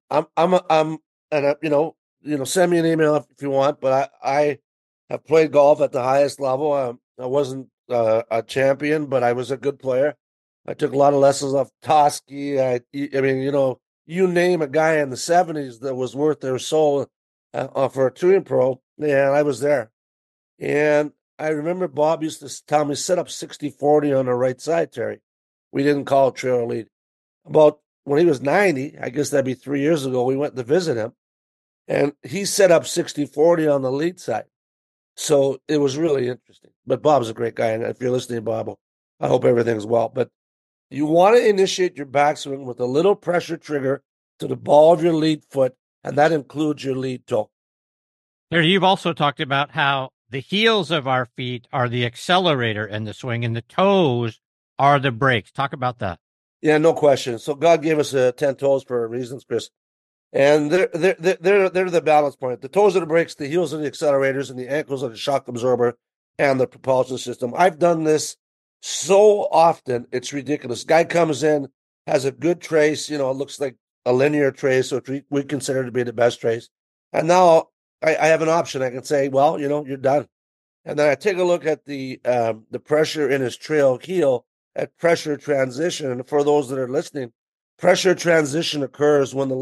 me an email if you want. But I have played golf at the highest level. I wasn't a champion, but I was a good player. I took a lot of lessons off Toski. You name a guy in the 70s that was worth their soul for a touring pro, and I was there. And I remember Bob used to tell me, set up 60-40 on the right side, Terry. We didn't call it trail lead. About when he was 90, I guess that'd be 3 years ago, we went to visit him, and he set up 60-40 on the lead side. So it was really interesting. But Bob's a great guy, and if you're listening, Bob, I hope everything's well. But you want to initiate your backswing with a little pressure trigger to the ball of your lead foot, and that includes your lead toe. You've also talked about how the heels of our feet are the accelerator in the swing, and the toes are the brakes. Talk about that. Yeah, no question. So God gave us 10 toes for reasons, Chris. And they're the balance point. The toes are the brakes, the heels are the accelerators, and the ankles are the shock absorber and the propulsion system. I've done this so often, it's ridiculous. Guy comes in, has a good trace, it looks like a linear trace, which we consider to be the best trace. And now I have an option. I can say, well, you're done. And then I take a look at the pressure in his trail heel at pressure transition. And for those that are listening, pressure transition occurs when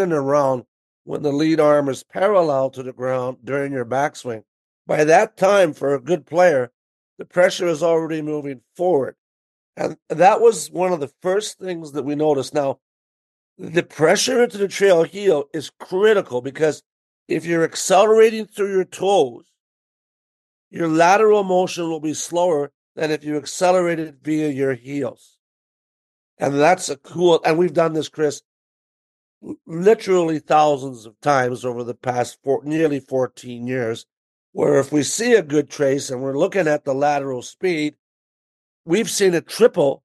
when the lead arm is parallel to the ground during your backswing. By that time, for a good player, the pressure is already moving forward. And that was one of the first things that we noticed. Now, the pressure into the trail heel is critical because if you're accelerating through your toes, your lateral motion will be slower than if you accelerate it via your heels. And that's and we've done this, Chris, literally thousands of times over the past nearly 14 years, where if we see a good trace and we're looking at the lateral speed, we've seen it triple.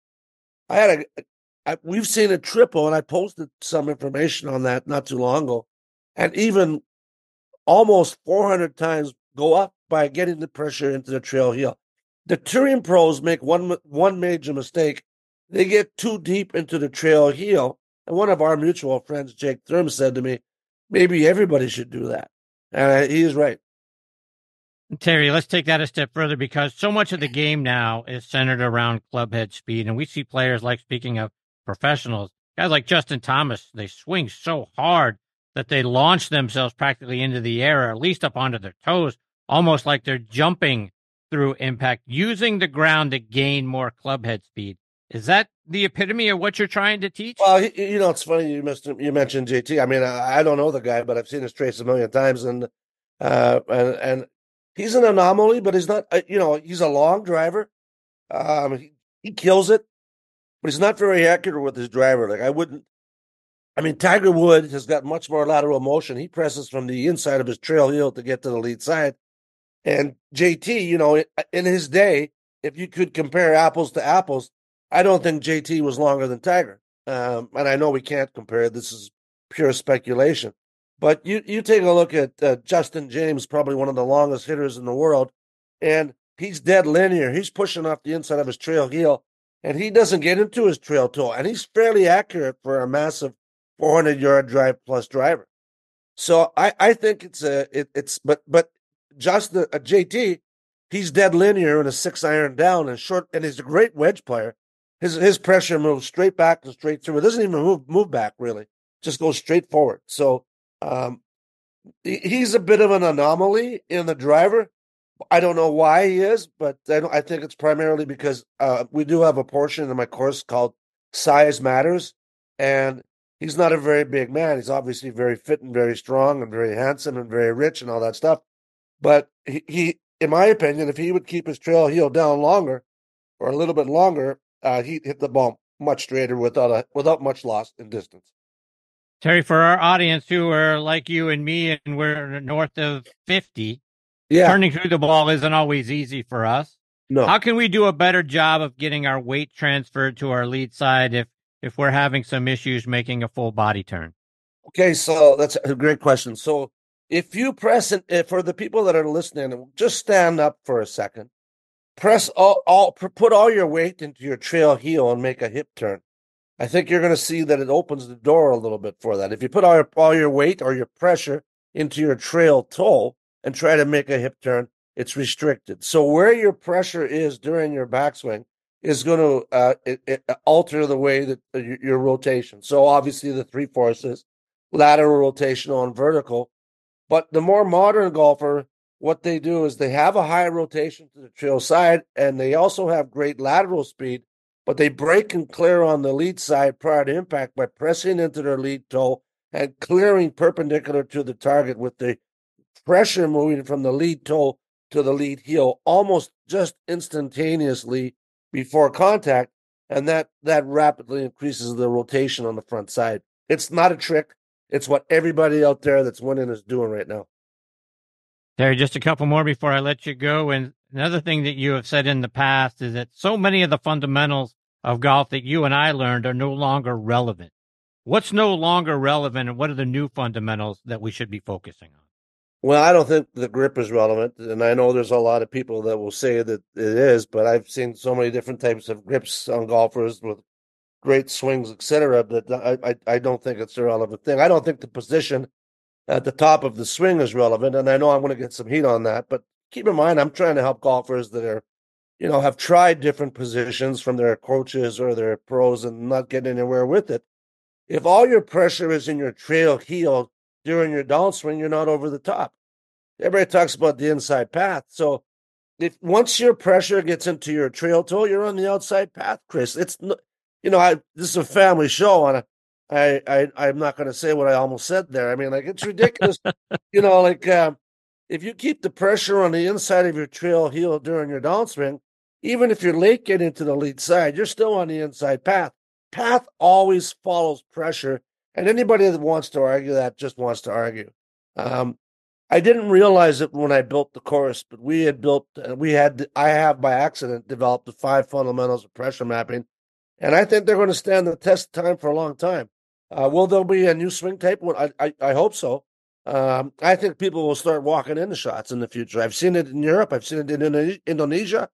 We've seen it triple, and I posted some information on that not too long ago, and even almost 400 times go up by getting the pressure into the trail heel. The touring pros make one major mistake. They get too deep into the trail heel. And one of our mutual friends, Jake Thurm, said to me, maybe everybody should do that. And he is right. Terry, let's take that a step further, because so much of the game now is centered around clubhead speed. And we see players like, speaking of professionals, guys like Justin Thomas, they swing so hard that they launch themselves practically into the air, or at least up onto their toes, almost like they're jumping through impact, using the ground to gain more clubhead speed. Is that the epitome of what you're trying to teach? Well, it's funny you mentioned JT. I mean, I don't know the guy, but I've seen his trace a million times, and he's an anomaly, but he's not. He's a long driver. He kills it, but he's not very accurate with his driver. Tiger Woods has got much more lateral motion. He presses from the inside of his trail heel to get to the lead side. And JT, in his day, if you could compare apples to apples, I don't think JT was longer than Tiger. And I know we can't compare. This is pure speculation. But you take a look at Justin James, probably one of the longest hitters in the world, and he's dead linear. He's pushing off the inside of his trail heel, and he doesn't get into his trail toe. And he's fairly accurate for a massive 400-yard drive plus driver. So I think but Justin JT, he's dead linear in a 6-iron down and short, and he's a great wedge player. His pressure moves straight back and straight through. It doesn't even move back really; just goes straight forward. So he's a bit of an anomaly in the driver. I don't know why he is, but I think it's primarily because we do have a portion in my course called Size Matters, and he's not a very big man. He's obviously very fit and very strong and very handsome and very rich and all that stuff. But he, in my opinion, if he would keep his trail heel down longer or a little bit longer, he'd hit the ball much straighter without much loss in distance. Terry, for our audience who are like you and me, and we're north of 50, turning through the ball isn't always easy for us. No. How can we do a better job of getting our weight transferred to our lead side if we're having some issues making a full body turn? Okay, so that's a great question. So if you press it, for the people that are listening, just stand up for a second. Put all your weight into your trail heel and make a hip turn. I think you're going to see that it opens the door a little bit for that. If you put all your weight or your pressure into your trail toe and try to make a hip turn, it's restricted. So where your pressure is during your backswing is going to alter the way that your rotation. So obviously the three forces, lateral, rotational, and vertical. But the more modern golfer, what they do is they have a high rotation to the trail side, and they also have great lateral speed, but they break and clear on the lead side prior to impact by pressing into their lead toe and clearing perpendicular to the target with the pressure moving from the lead toe to the lead heel almost just instantaneously before contact, and that rapidly increases the rotation on the front side. It's not a trick. It's what everybody out there that's winning is doing right now. Terry, just a couple more before I let you go. And another thing that you have said in the past is that so many of the fundamentals of golf that you and I learned are no longer relevant. What's no longer relevant, and what are the new fundamentals that we should be focusing on? Well, I don't think the grip is relevant, and I know there's a lot of people that will say that it is, but I've seen so many different types of grips on golfers with great swings, etc., that I don't think it's a relevant thing. I don't think the position at the top of the swing is relevant, and I know I'm going to get some heat on that, but keep in mind, I'm trying to help golfers that are, have tried different positions from their coaches or their pros and not getting anywhere with it. If all your pressure is in your trail heel during your downswing, you're not over the top. Everybody talks about the inside path. So if once your pressure gets into your trail toe, you're on the outside path, Chris. It's, this is a family show, and I'm not going to say what I almost said there. I mean, it's ridiculous. If you keep the pressure on the inside of your trail heel during your downswing, even if you're late getting to the lead side, you're still on the inside path. Path always follows pressure, and anybody that wants to argue that just wants to argue. I I didn't realize it when I built the course, but I have by accident developed the 5 fundamentals of pressure mapping, and I think they're going to stand the test of time for a long time. Will there be a new swing tape? Well, I hope so. I think people will start walking into shots in the future. I've seen it in Europe. I've seen it in Indonesia.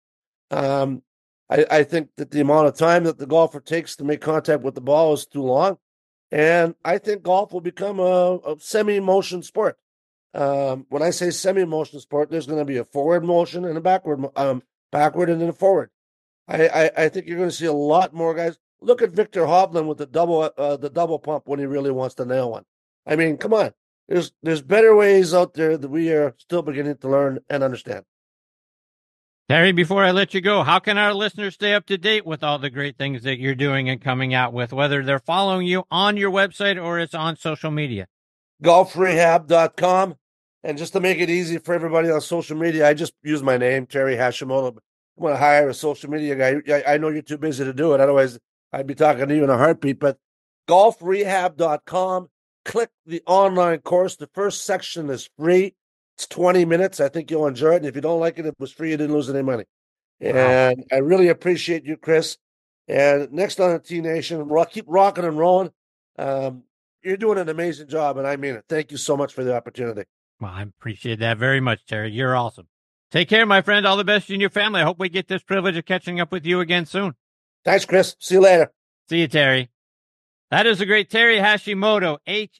I think that the amount of time that the golfer takes to make contact with the ball is too long, and I think golf will become a semi-motion sport. When I say semi-motion sport, there's going to be a forward motion and a backward and then a forward. I think you're going to see a lot more guys. Look at Victor Hovland with the double pump when he really wants to nail one. I mean, come on. There's better ways out there that we are still beginning to learn and understand. Terry, before I let you go, how can our listeners stay up to date with all the great things that you're doing and coming out with, whether they're following you on your website or it's on social media? Golfrehab.com. And just to make it easy for everybody on social media, I just use my name, Terry Hashimoto. I'm going to hire a social media guy. I know you're too busy to do it. Otherwise, I'd be talking to you in a heartbeat. But golfrehab.com. Click the online course. The first section is free. It's 20 minutes. I think you'll enjoy it. And if you don't like it, it was free. You didn't lose any money. Wow. And I really appreciate you, Chris. And next on the T Nation, keep rocking and rolling. You're doing an amazing job, and I mean it. Thank you so much for the opportunity. Well, I appreciate that very much, Terry. You're awesome. Take care, my friend. All the best in your family. I hope we get this privilege of catching up with you again soon. Thanks, Chris. See you later. See you, Terry. That is the great Terry Hashimoto.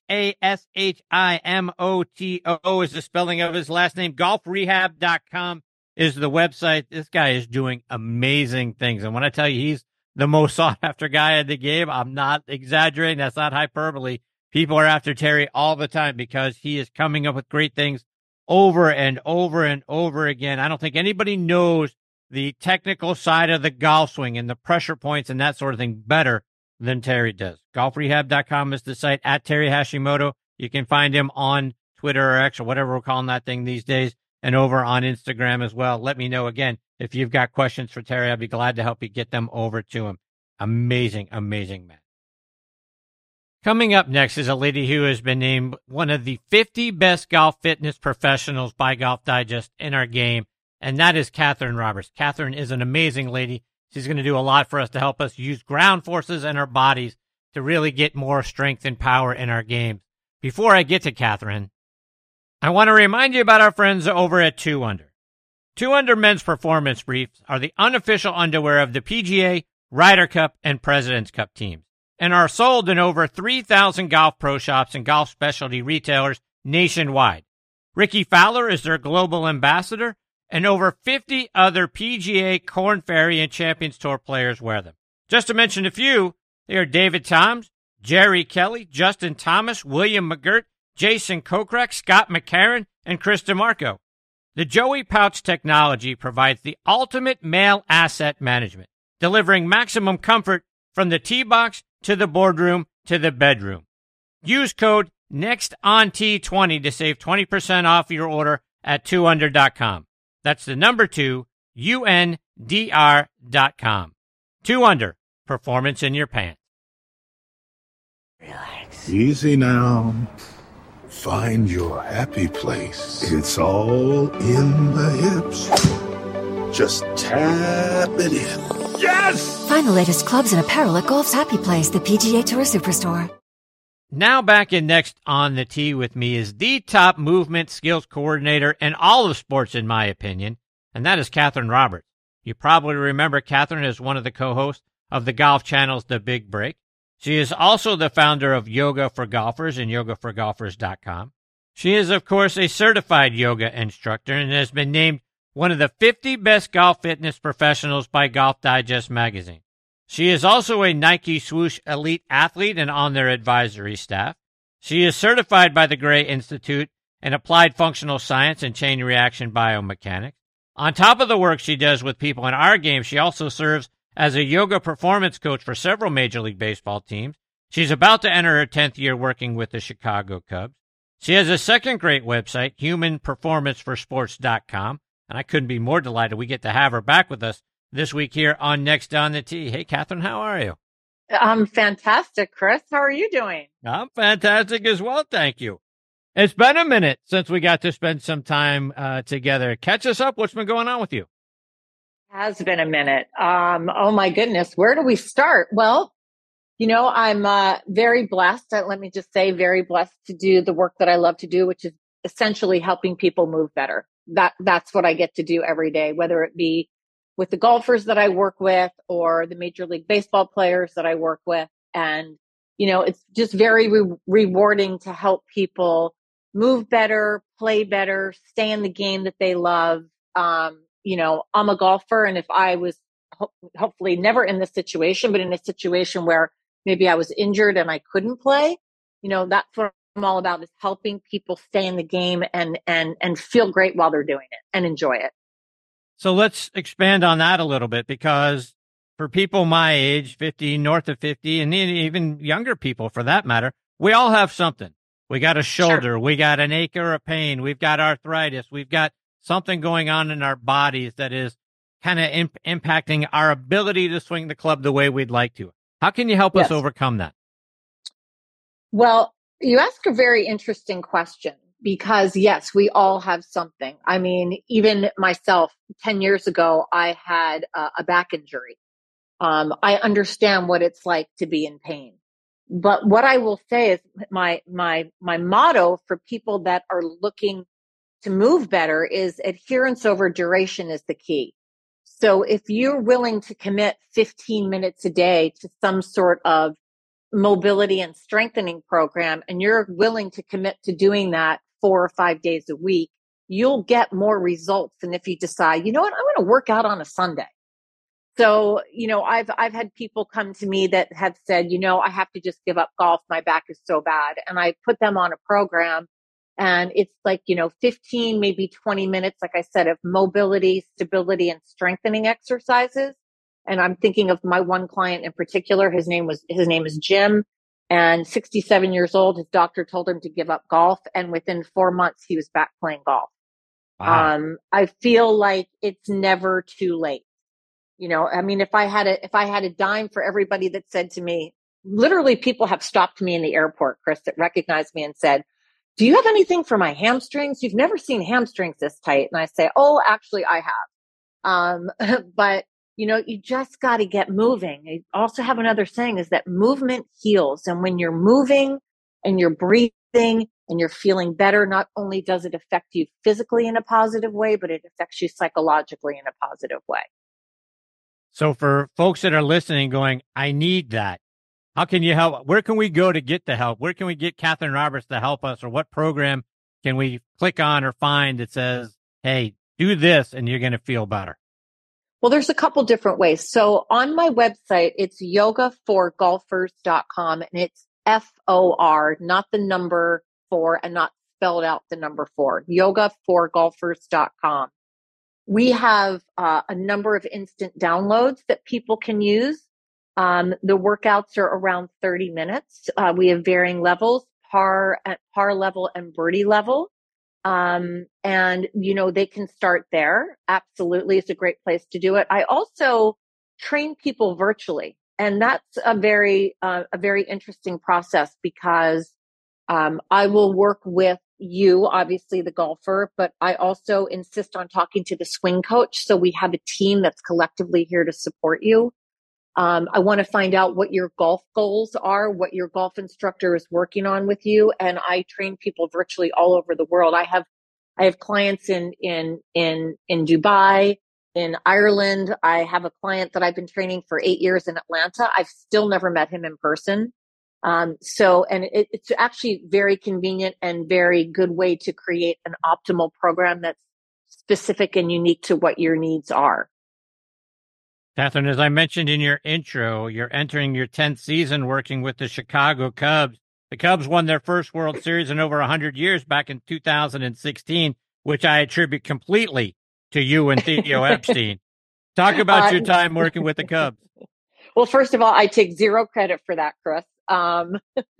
Hashimoto is the spelling of his last name. Golfrehab.com is the website. This guy is doing amazing things. And when I tell you he's the most sought-after guy in the game, I'm not exaggerating. That's not hyperbole. People are after Terry all the time because he is coming up with great things over and over and over again. I don't think anybody knows the technical side of the golf swing and the pressure points and that sort of thing better than Terry does. Golfrehab.com is the site. At Terry Hashimoto. You can find him on Twitter or X or whatever we're calling that thing these days, and over on Instagram as well. Let me know again if you've got questions for Terry. I'd be glad to help you get them over to him. Amazing, amazing man. Coming up next is a lady who has been named one of the 50 best golf fitness professionals by Golf Digest in our game, and that is Catherine Roberts. Catherine is an amazing lady. She's going to do a lot for us to help us use ground forces and our bodies to really get more strength and power in our games. Before I get to Catherine, I want to remind you about our friends over at 2 Under. 2 Under men's performance briefs are the unofficial underwear of the PGA, Ryder Cup, and President's Cup teams, and are sold in over 3,000 golf pro shops and golf specialty retailers nationwide. Ricky Fowler is their global ambassador, and over 50 other PGA, Korn Ferry, and Champions Tour players wear them. Just to mention a few, they are David Toms, Jerry Kelly, Justin Thomas, William McGirt, Jason Kokrak, Scott McCarron, and Chris DeMarco. The Joey Pouch technology provides the ultimate male asset management, delivering maximum comfort from the tee box to the boardroom to the bedroom. Use code NEXTONT20 to save 20% off your order at 2under.com. That's the number 2, UNDR.com. 2 Under, performance in your pants. Relax. Easy now. Find your happy place. It's all in the hips. Just tap it in. Yes! Find the latest clubs and apparel at Golf's Happy Place, the PGA Tour Superstore. Now back in Next on the Tee with me is the top movement skills coordinator in all of sports, in my opinion, and that is Catherine Roberts. You probably remember Catherine as one of the co-hosts of the Golf Channel's The Big Break. She is also the founder of Yoga for Golfers and yogaforgolfers.com. She is, of course, a certified yoga instructor and has been named one of the 50 best golf fitness professionals by Golf Digest magazine. She is also a Nike Swoosh elite athlete and on their advisory staff. She is certified by the Gray Institute in Applied Functional Science and Chain Reaction Biomechanics. On top of the work she does with people in our game, she also serves as a yoga performance coach for several Major League Baseball teams. She's about to enter her 10th year working with the Chicago Cubs. She has a second great website, humanperformanceforsports.com, and I couldn't be more delighted we get to have her back with us this week here on Next on the Tee. Hey, Catherine, how are you? I'm fantastic, Chris. How are you doing? I'm fantastic as well, thank you. It's been a minute since we got to spend some time together. Catch us up. What's been going on with you? Has been a minute. Oh my goodness. Where do we start? Well, I'm very blessed. Let me just say very blessed to do the work that I love to do, which is essentially helping people move better. That's what I get to do every day, whether it be with the golfers that I work with or the Major League Baseball players that I work with. And, it's just very rewarding to help people move better, play better, stay in the game that they love. I'm a golfer, and if I was hopefully never in this situation, but in a situation where maybe I was injured and I couldn't play, that's what I'm all about, is helping people stay in the game and feel great while they're doing it and enjoy it. So let's expand on that a little bit, because for people my age, 50, north of 50, and even younger people for that matter, we all have something. We got a shoulder, sure. We got an ache or a pain, we've got arthritis, we've got something going on in our bodies that is kind of impacting our ability to swing the club the way we'd like to. How can you help us overcome that? Well, you ask a very interesting question, because yes, we all have something. I mean, even myself, 10 years ago, I had a back injury. I understand what it's like to be in pain. But what I will say is my motto for people that are looking to move better is adherence over duration is the key. So if you're willing to commit 15 minutes a day to some sort of mobility and strengthening program, and you're willing to commit to doing that 4 or 5 days a week, you'll get more results than if you decide, you know what, I'm going to work out on a Sunday. So, I've had people come to me that have said, I have to just give up golf. My back is so bad. And I put them on a program, and it's like, 15, maybe 20 minutes, like I said, of mobility, stability, and strengthening exercises. And I'm thinking of my one client in particular. His name is Jim, and 67 years old. His doctor told him to give up golf. And within 4 months, he was back playing golf. Wow. I feel like it's never too late. If I had a dime for everybody that said to me, literally people have stopped me in the airport, Chris, that recognized me and said, do you have anything for my hamstrings? You've never seen hamstrings this tight. And I say, oh, actually I have. But you just got to get moving. I also have another saying, is that movement heals. And when you're moving and you're breathing and you're feeling better, not only does it affect you physically in a positive way, but it affects you psychologically in a positive way. So for folks that are listening going, I need that, how can you help? Where can we go to get the help? Where can we get Catherine Roberts to help us? Or what program can we click on or find that says, hey, do this and you're going to feel better? Well, there's a couple different ways. So on my website, it's yogaforgolfers.com, and it's FOR, not the number 4 and not spelled out the number 4, yogaforgolfers.com. We have a number of instant downloads that people can use. The workouts are around 30 minutes. We have varying levels, par level and birdie level. And, they can start there. Absolutely. It's a great place to do it. I also train people virtually, and that's a very interesting process, because I will work with you, obviously the golfer, but I also insist on talking to the swing coach. So we have a team that's collectively here to support you. I want to find out what your golf goals are, what your golf instructor is working on with you. And I train people virtually all over the world. I have clients in Dubai, in Ireland. I have a client that I've been training for 8 years in Atlanta. I've still never met him in person. It's actually very convenient and very good way to create an optimal program that's specific and unique to what your needs are. Catherine, as I mentioned in your intro, you're entering your 10th season working with the Chicago Cubs. The Cubs won their first World Series in over 100 years back in 2016, which I attribute completely to you and Theo Epstein. Talk about your time working with the Cubs. Well, first of all, I take zero credit for that, Chris. I've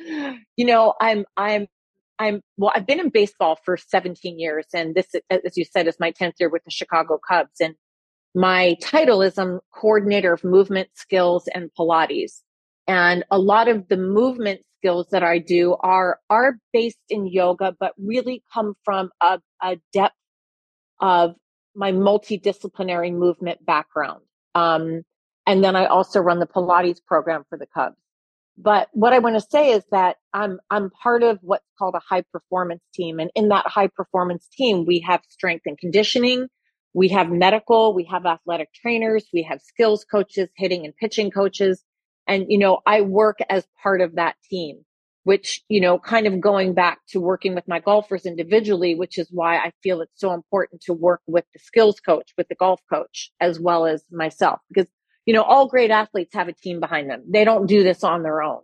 been in baseball for 17 years, and this, as you said, is my 10th year with the Chicago Cubs. And my title is I'm coordinator of movement skills and Pilates. And a lot of the movement skills that I do are based in yoga, but really come from a depth of my multidisciplinary movement background. And then I also run the Pilates program for the Cubs. But what I want to say is that I'm part of what's called a high performance team. And in that high performance team, we have strength and conditioning, we have medical, we have athletic trainers, we have skills coaches, hitting and pitching coaches. And, I work as part of that team, which, kind of going back to working with my golfers individually, which is why I feel it's so important to work with the skills coach, with the golf coach, as well as myself, because all great athletes have a team behind them. They don't do this on their own.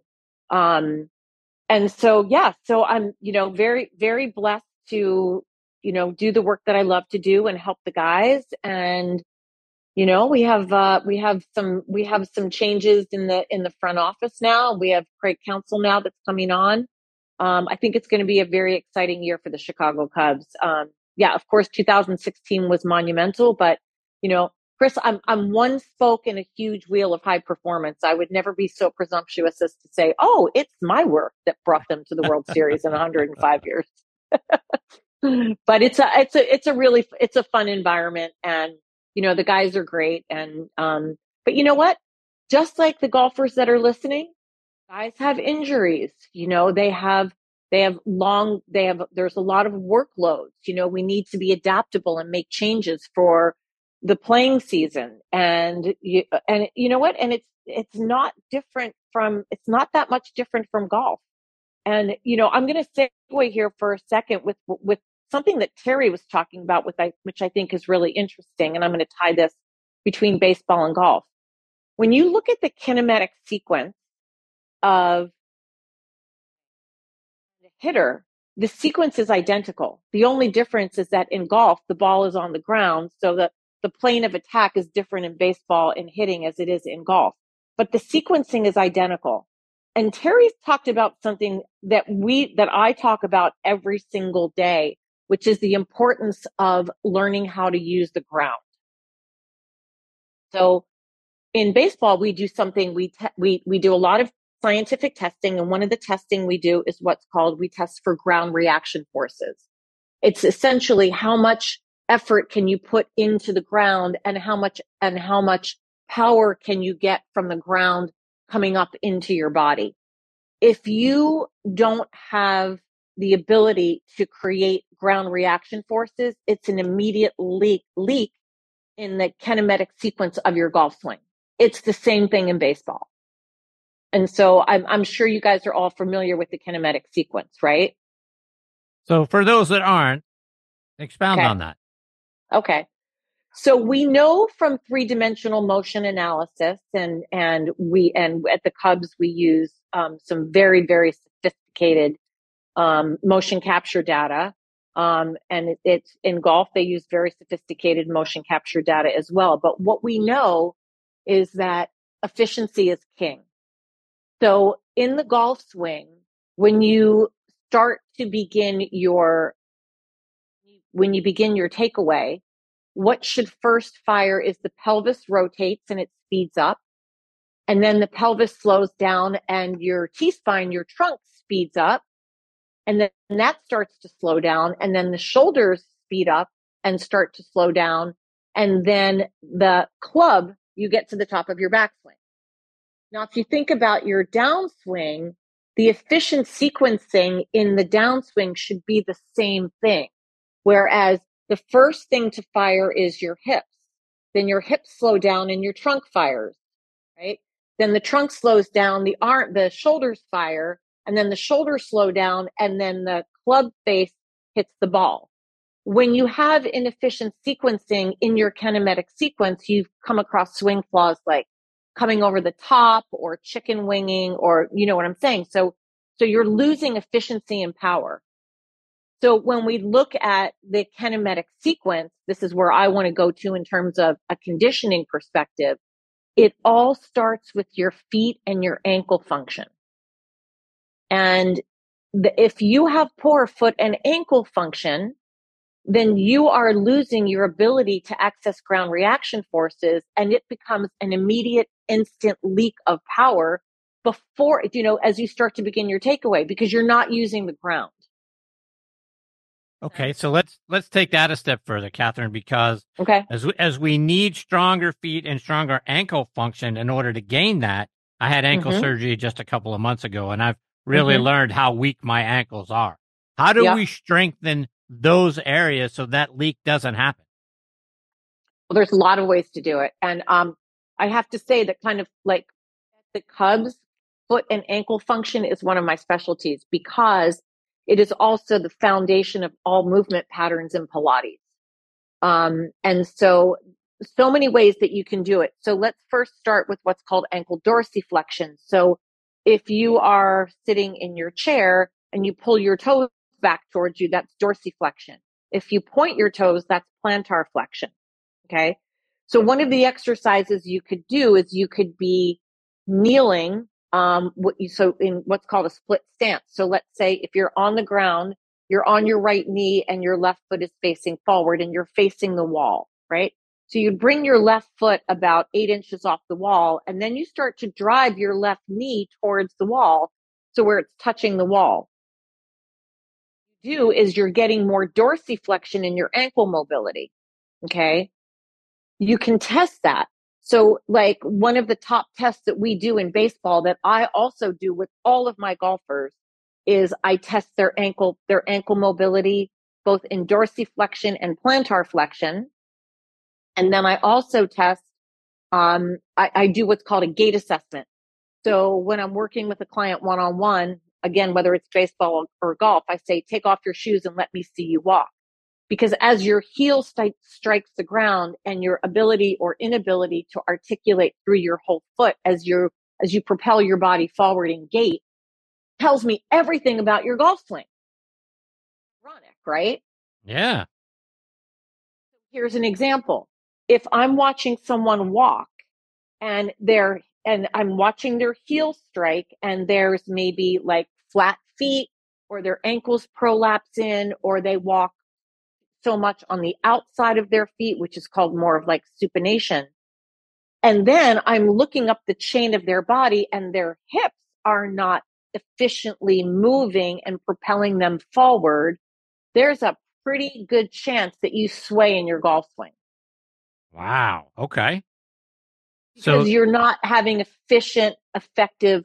And so I'm, very, very blessed to, do the work that I love to do and help the guys. And, we have some changes in the front office now. We have Craig Counsell now that's coming on. I think it's going to be a very exciting year for the Chicago Cubs. Of course, 2016 was monumental, but, Chris, I'm one spoke in a huge wheel of high performance. I would never be so presumptuous as to say, "Oh, it's my work that brought them to the World Series in 105 years." But it's a fun environment, and the guys are great. And but you know what? Just like the golfers that are listening, guys have injuries. There's a lot of workloads. We need to be adaptable and make changes for the playing season. And you know what? And it's not that much different from golf. And, I'm going to segue here for a second with something that Terry was talking about, which I think is really interesting. And I'm going to tie this between baseball and golf. When you look at the kinematic sequence of the hitter, the sequence is identical. The only difference is that in golf, the ball is on the ground. So the plane of attack is different in baseball and hitting as it is in golf, but the sequencing is identical. And Terry's talked about something that I talk about every single day, which is the importance of learning how to use the ground. So in baseball, we do something, we do a lot of scientific testing. And one of the testing we do is we test for ground reaction forces. It's essentially how much effort can you put into the ground, and how much power can you get from the ground coming up into your body. If you don't have the ability to create ground reaction forces, it's an immediate leak in the kinematic sequence of your golf swing. It's the same thing in baseball. And so I'm sure you guys are all familiar with the kinematic sequence, right? So for those that aren't, expound on that. Okay. So we know from three-dimensional motion analysis, and at the Cubs, we use some very, very sophisticated motion capture data. And it's in golf, they use very sophisticated motion capture data as well. But what we know is that efficiency is king. So in the golf swing, when you begin your takeaway, what should first fire is the pelvis rotates and it speeds up. And then the pelvis slows down and your T-spine, your trunk speeds up. And then that starts to slow down. And then the shoulders speed up and start to slow down. And then the club, you get to the top of your backswing. Now, if you think about your downswing, the efficient sequencing in the downswing should be the same thing. Whereas the first thing to fire is your hips. Then your hips slow down and your trunk fires, right? Then the trunk slows down, the shoulders fire, and then the shoulders slow down, and then the club face hits the ball. When you have inefficient sequencing in your kinematic sequence, you've come across swing flaws like coming over the top or chicken winging, or you know what I'm saying? So you're losing efficiency and power. So when we look at the kinematic sequence, this is where I want to go to in terms of a conditioning perspective. It all starts with your feet and your ankle function. And if you have poor foot and ankle function, then you are losing your ability to access ground reaction forces, and it becomes an immediate, instant leak of power, before, as you start to begin your takeaway, because you're not using the ground. Okay, so let's take that a step further, Catherine, because okay, as we need stronger feet and stronger ankle function in order to gain that, I had ankle surgery just a couple of months ago, and I've really learned how weak my ankles are. How do we strengthen those areas so that leak doesn't happen? Well, there's a lot of ways to do it, and I have to say that kind of like the Cubs, foot and ankle function is one of my specialties because it is also the foundation of all movement patterns in Pilates. And so many ways that you can do it. So let's first start with what's called ankle dorsiflexion. So if you are sitting in your chair and you pull your toes back towards you, that's dorsiflexion. If you point your toes, that's plantar flexion. Okay. So one of the exercises you could do is you could be kneeling, in what's called a split stance. So let's say if you're on the ground, you're on your right knee and your left foot is facing forward and you're facing the wall, right? So you bring your left foot about 8 inches off the wall, and then you start to drive your left knee towards the wall. So where it's touching the wall. What you do is you're getting more dorsiflexion in your ankle mobility. Okay. You can test that. So like one of the top tests that we do in baseball that I also do with all of my golfers is I test their ankle mobility, both in dorsiflexion and plantar flexion. And then I also test, I do what's called a gait assessment. So when I'm working with a client one-on-one, again, whether it's baseball or golf, I say, take off your shoes and let me see you walk. Because as your heel strikes the ground and your ability or inability to articulate through your whole foot as you propel your body forward in gait tells me everything about your golf swing. Ironic, right? Yeah. Here's an example. If I'm watching someone walk and I'm watching their heel strike and there's maybe like flat feet or their ankles prolapse in or they walk so much on the outside of their feet, which is called more of like supination. And then I'm looking up the chain of their body and their hips are not efficiently moving and propelling them forward. There's a pretty good chance that you sway in your golf swing. Wow. Okay. Because you're not having efficient, effective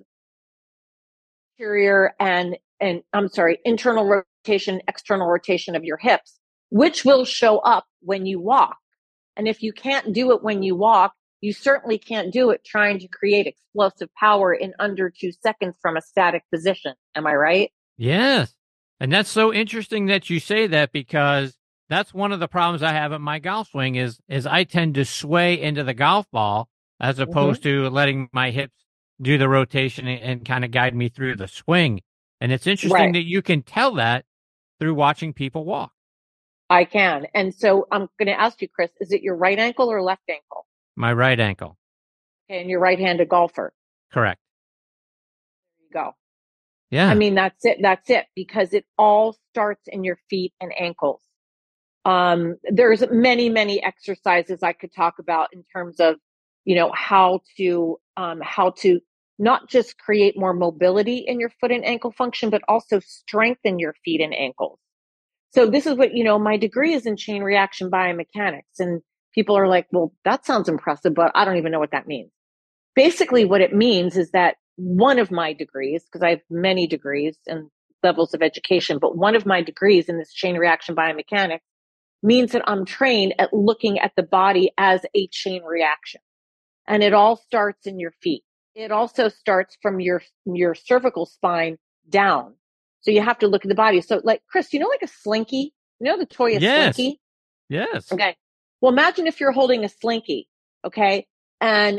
internal rotation, external rotation of your hips, which will show up when you walk. And if you can't do it when you walk, you certainly can't do it trying to create explosive power in under 2 seconds from a static position. Am I right? Yes. And that's so interesting that you say that because that's one of the problems I have at my golf swing is I tend to sway into the golf ball as opposed to letting my hips do the rotation and kind of guide me through the swing. And it's interesting that you can tell that through watching people walk. I can. And so I'm going to ask you, Chris, is it your right ankle or left ankle? My right ankle. Okay, and you're right-handed golfer. Correct. There you go. Yeah. I mean, that's it, because it all starts in your feet and ankles. There's many, many exercises I could talk about in terms of, how to not just create more mobility in your foot and ankle function, but also strengthen your feet and ankles. So this is what, my degree is in chain reaction biomechanics. And people are like, well, that sounds impressive, but I don't even know what that means. Basically, what it means is that one of my degrees, because I have many degrees and levels of education, but one of my degrees in this chain reaction biomechanics means that I'm trained at looking at the body as a chain reaction. And it all starts in your feet. It also starts from your cervical spine down. So you have to look at the body. So like, Chris, like a Slinky? The toy Slinky? Yes. Okay. Well, imagine if you're holding a Slinky, okay? And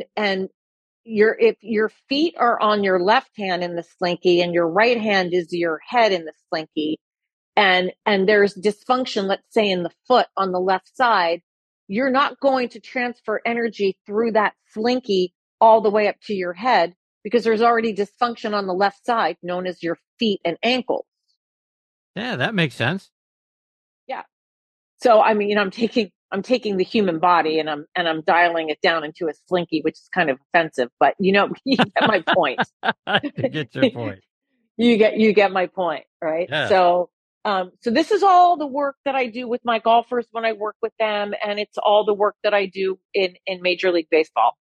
if your feet are on your left hand in the Slinky and your right hand is your head in the Slinky, and there's dysfunction, let's say in the foot on the left side, you're not going to transfer energy through that Slinky all the way up to your head because there's already dysfunction on the left side known as your feet and ankles. Yeah, that makes sense. Yeah. So, I mean, I'm taking I'm taking the human body and I'm dialing it down into a slinky, which is kind of offensive, but you get my point. I get your point. You get my point, right? Yeah. So this is all the work that I do with my golfers when I work with them, and it's all the work that I do in Major League Baseball.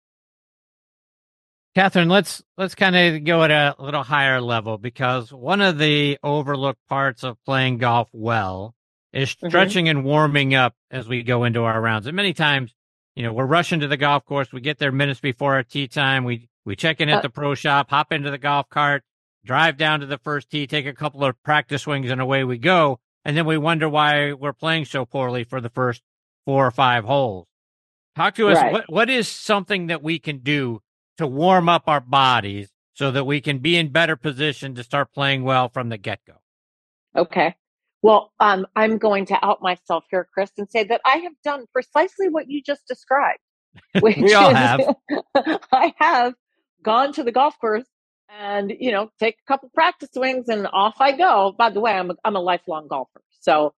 Catherine, let's kind of go at a little higher level, because one of the overlooked parts of playing golf well is stretching and warming up as we go into our rounds. And many times, we're rushing to the golf course. We get there minutes before our tee time. We check in at the pro shop, hop into the golf cart, drive down to the first tee, take a couple of practice swings, and away we go. And then we wonder why we're playing so poorly for the first 4 or 5 holes. Talk to us. Right. What is something that we can do to warm up our bodies so that we can be in better position to start playing well from the get-go? Okay. Well, I'm going to out myself here, Chris, and say that I have done precisely what you just described. Which We all have. I have gone to the golf course and, take a couple practice swings and off I go. By the way, I'm a lifelong golfer. So,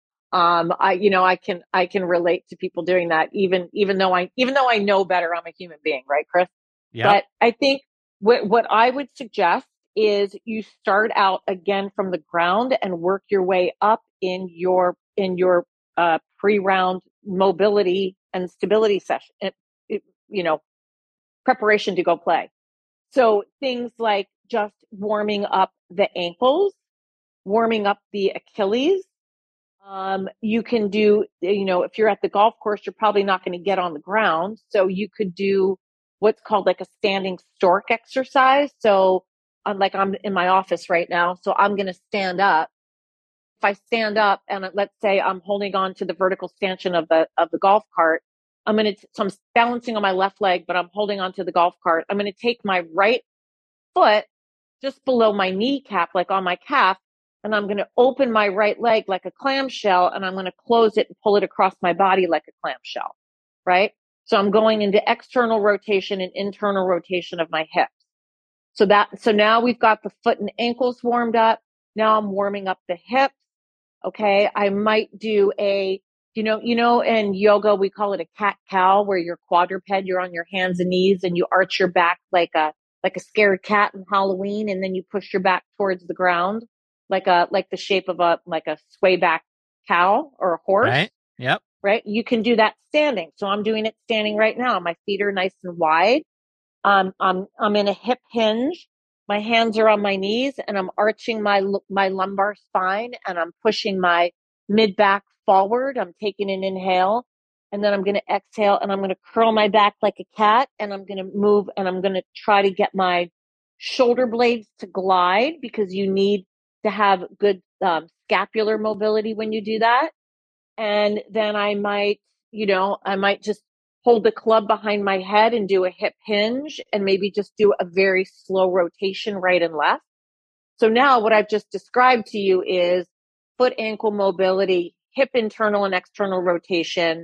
I can relate to people doing that even though I know better, I'm a human being, right, Chris? Yep. But I think what I would suggest is you start out again from the ground and work your way up in your pre-round mobility and stability session, preparation to go play. So things like just warming up the ankles, warming up the Achilles. You can do, if you're at the golf course, you're probably not going to get on the ground. So you could do what's called like a standing stork exercise. So I'm in my office right now, so I'm going to stand up. If I stand up and let's say I'm holding on to the vertical stanchion of the golf cart, so I'm balancing on my left leg, but I'm holding on to the golf cart. I'm going to take my right foot just below my kneecap, like on my calf, and I'm going to open my right leg like a clamshell, and I'm going to close it and pull it across my body like a clamshell, right? So I'm going into external rotation and internal rotation of my hips. So now we've got the foot and ankles warmed up. Now I'm warming up the hips. Okay. I might do in yoga, we call it a cat-cow, where you're quadruped, you're on your hands and knees and you arch your back like a scared cat in Halloween. And then you push your back towards the ground, like the shape of a sway back cow or a horse. Right. Yep. Right. You can do that standing. So I'm doing it standing right now. My feet are nice and wide. I'm in a hip hinge. My hands are on my knees and I'm arching my lumbar spine and I'm pushing my mid back forward. I'm taking an inhale and then I'm going to exhale and I'm going to curl my back like a cat and I'm going to move and I'm going to try to get my shoulder blades to glide, because you need to have good scapular mobility when you do that. And then I might just hold the club behind my head and do a hip hinge and maybe just do a very slow rotation right and left. So now what I've just described to you is foot ankle mobility, hip internal and external rotation,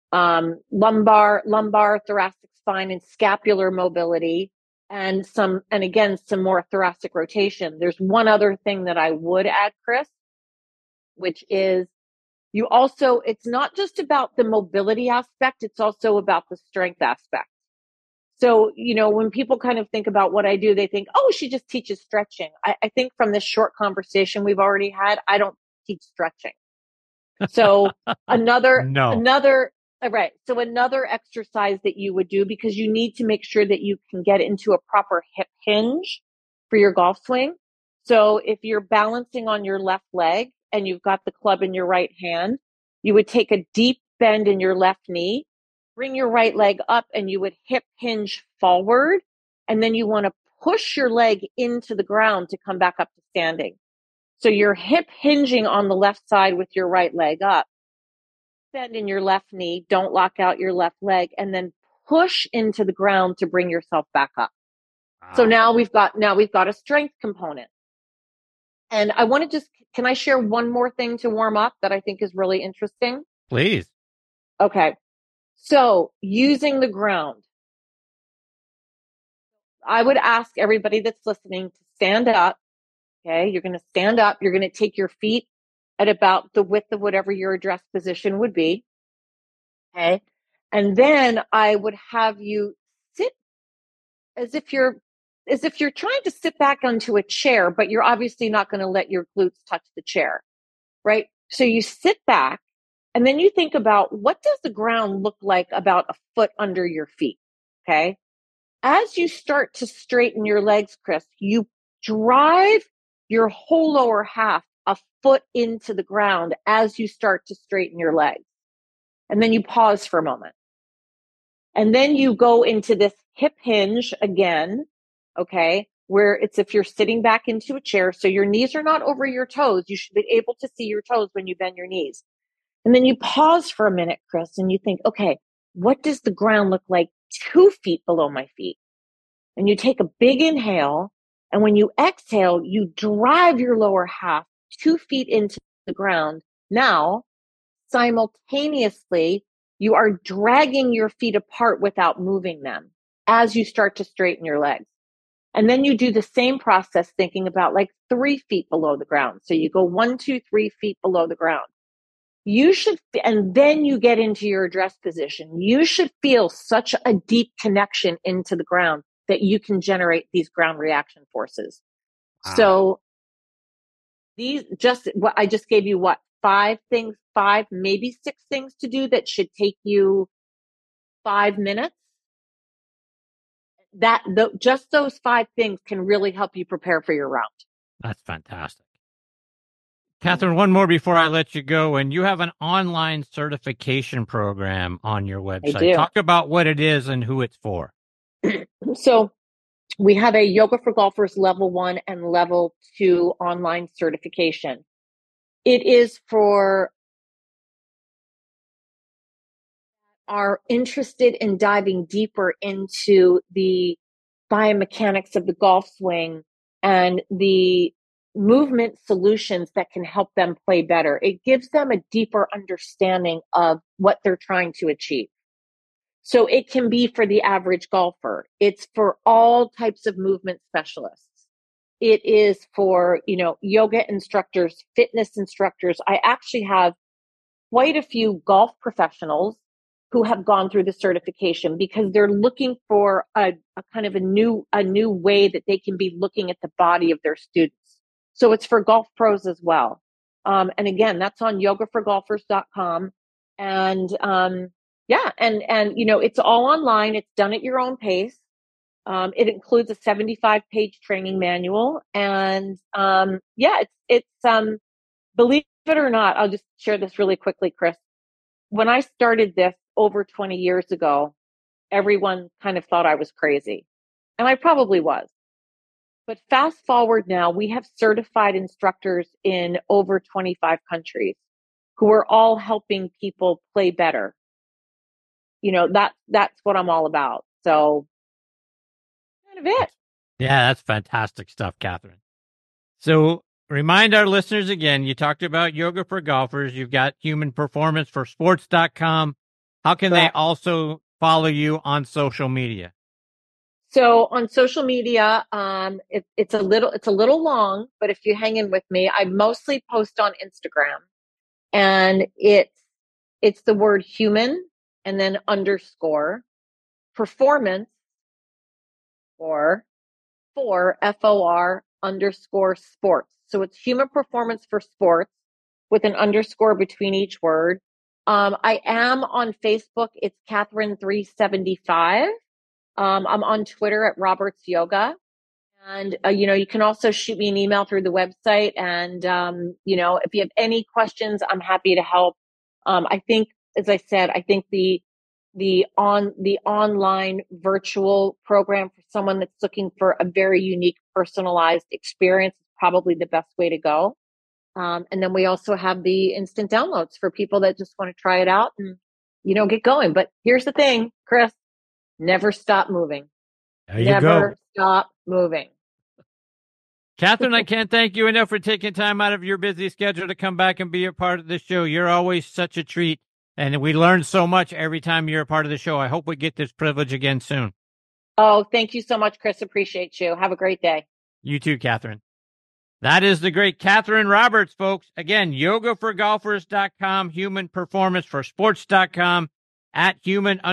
lumbar, thoracic spine and scapular mobility, and some more thoracic rotation. There's one other thing that I would add, Chris, which is it's not just about the mobility aspect, it's also about the strength aspect. So, when people kind of think about what I do, they think, oh, she just teaches stretching. I think from this short conversation we've already had, I don't teach stretching. So another exercise that you would do, because you need to make sure that you can get into a proper hip hinge for your golf swing. So if you're balancing on your left leg and you've got the club in your right hand, you would take a deep bend in your left knee, bring your right leg up, and you would hip hinge forward. And then you want to push your leg into the ground to come back up to standing. So you're hip hinging on the left side with your right leg up. Bend in your left knee, don't lock out your left leg, and then push into the ground to bring yourself back up. Wow. So now we've got a strength component. And I want to can I share one more thing to warm up that I think is really interesting? Please. Okay. So using the ground, I would ask everybody that's listening to stand up. Okay. You're going to stand up. You're going to take your feet at about the width of whatever your address position would be. Okay. And then I would have you sit as if you're trying to sit back onto a chair, but you're obviously not going to let your glutes touch the chair, right? So you sit back and then you think about, what does the ground look like about a foot under your feet? Okay. As you start to straighten your legs, Chris, you drive your whole lower half a foot into the ground as you start to straighten your legs. And then you pause for a moment. And then you go into this hip hinge again, okay, where it's if you're sitting back into a chair, so your knees are not over your toes. You should be able to see your toes when you bend your knees. And then you pause for a minute, Chris, and you think, okay, what does the ground look like 2 feet below my feet? And you take a big inhale, and when you exhale, you drive your lower half 2 feet into the ground. Now, simultaneously, you are dragging your feet apart without moving them as you start to straighten your legs. And then you do the same process thinking about like 3 feet below the ground. So you go 1, 2, 3 feet below the ground. You should, and then you get into your address position. You should feel such a deep connection into the ground that you can generate these ground reaction forces. Wow. So these I just gave you 5 things, 5, maybe 6 things to do that should take you 5 minutes. Just those 5 things can really help you prepare for your round. That's fantastic. Catherine, one more before I let you go. And you have an online certification program on your website. I do. Talk about what it is and who it's for. So we have a Yoga for Golfers Level 1 and Level 2 online certification. It is for are interested in diving deeper into the biomechanics of the golf swing and the movement solutions that can help them play better. It gives them a deeper understanding of what they're trying to achieve. So it can be for the average golfer. It's for all types of movement specialists. It is for, yoga instructors, fitness instructors. I actually have quite a few golf professionals who have gone through the certification because they're looking for a kind of a new way that they can be looking at the body of their students. So it's for golf pros as well. And again, that's on yogaforgolfers.com. And it's all online. It's done at your own pace. It includes a 75-page training manual. And it's believe it or not, I'll just share this really quickly, Chris. When I started this over 20 years ago, everyone kind of thought I was crazy. And I probably was. But fast forward now, we have certified instructors in over 25 countries who are all helping people play better. That's what I'm all about. So kind of it. Yeah, that's fantastic stuff, Catherine. So remind our listeners again, you talked about Yoga for Golfers. You've got humanperformanceforsports.com. How can they also follow you on social media? So on social media, it's a little long, but if you hang in with me, I mostly post on Instagram, and it's the word human and then underscore performance for FOR underscore sports. So it's human performance for sports with an underscore between each word. I am on Facebook. It's Catherine375. I'm on Twitter at Roberts Yoga. And, you can also shoot me an email through the website. And, if you have any questions, I'm happy to help. I think, as I said, the online virtual program for someone that's looking for a very unique, personalized experience is probably the best way to go. And then we also have the instant downloads for people that just want to try it out and, get going. But here's the thing, Chris, never stop moving. Never stop moving. Catherine, I can't thank you enough for taking time out of your busy schedule to come back and be a part of the show. You're always such a treat. And we learn so much every time you're a part of the show. I hope we get this privilege again soon. Oh, thank you so much, Chris. Appreciate you. Have a great day. You too, Catherine. That is the great Catherine Roberts, folks. Again, yogaforgolfers.com, humanperformanceforsports.com. at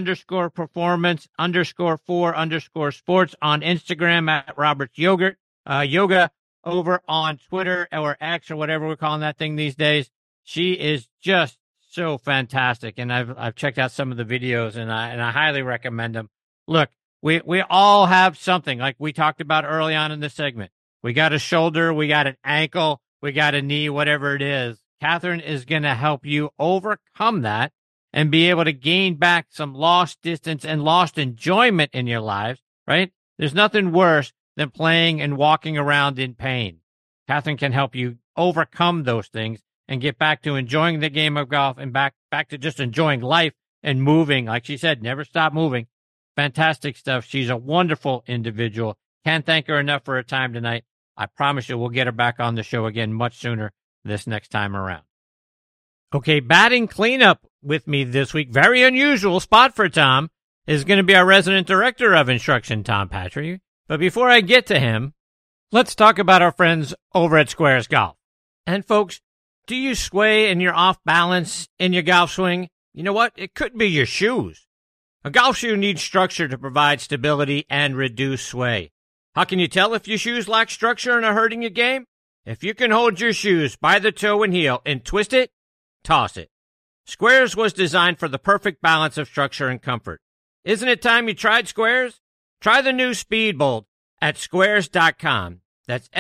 human_performance_4_sports on Instagram, at Roberts Yoga over on Twitter or X or whatever we're calling that thing these days. She is just so fantastic, and I've checked out some of the videos, and I highly recommend them. Look, we all have something, like we talked about early on in the segment. We got a shoulder, we got an ankle, we got a knee, whatever it is. Catherine is going to help you overcome that and be able to gain back some lost distance and lost enjoyment in your lives, right? There's nothing worse than playing and walking around in pain. Catherine can help you overcome those things and get back to enjoying the game of golf and back to just enjoying life and moving. Like she said, never stop moving. Fantastic stuff. She's a wonderful individual. Can't thank her enough for her time tonight. I promise you we'll get her back on the show again much sooner this next time around. Okay, batting cleanup with me this week. Very unusual spot for Tom is going to be our resident director of instruction, Tom Patry. But before I get to him, let's talk about our friends over at Squares Golf. And folks, do you sway and you're off balance in your golf swing? You know what? It could be your shoes. A golf shoe needs structure to provide stability and reduce sway. How can you tell if your shoes lack structure and are hurting your game? If you can hold your shoes by the toe and heel and twist it, toss it. Squares was designed for the perfect balance of structure and comfort. Isn't it time you tried Squares? Try the new Speedbolt at squares.com. That's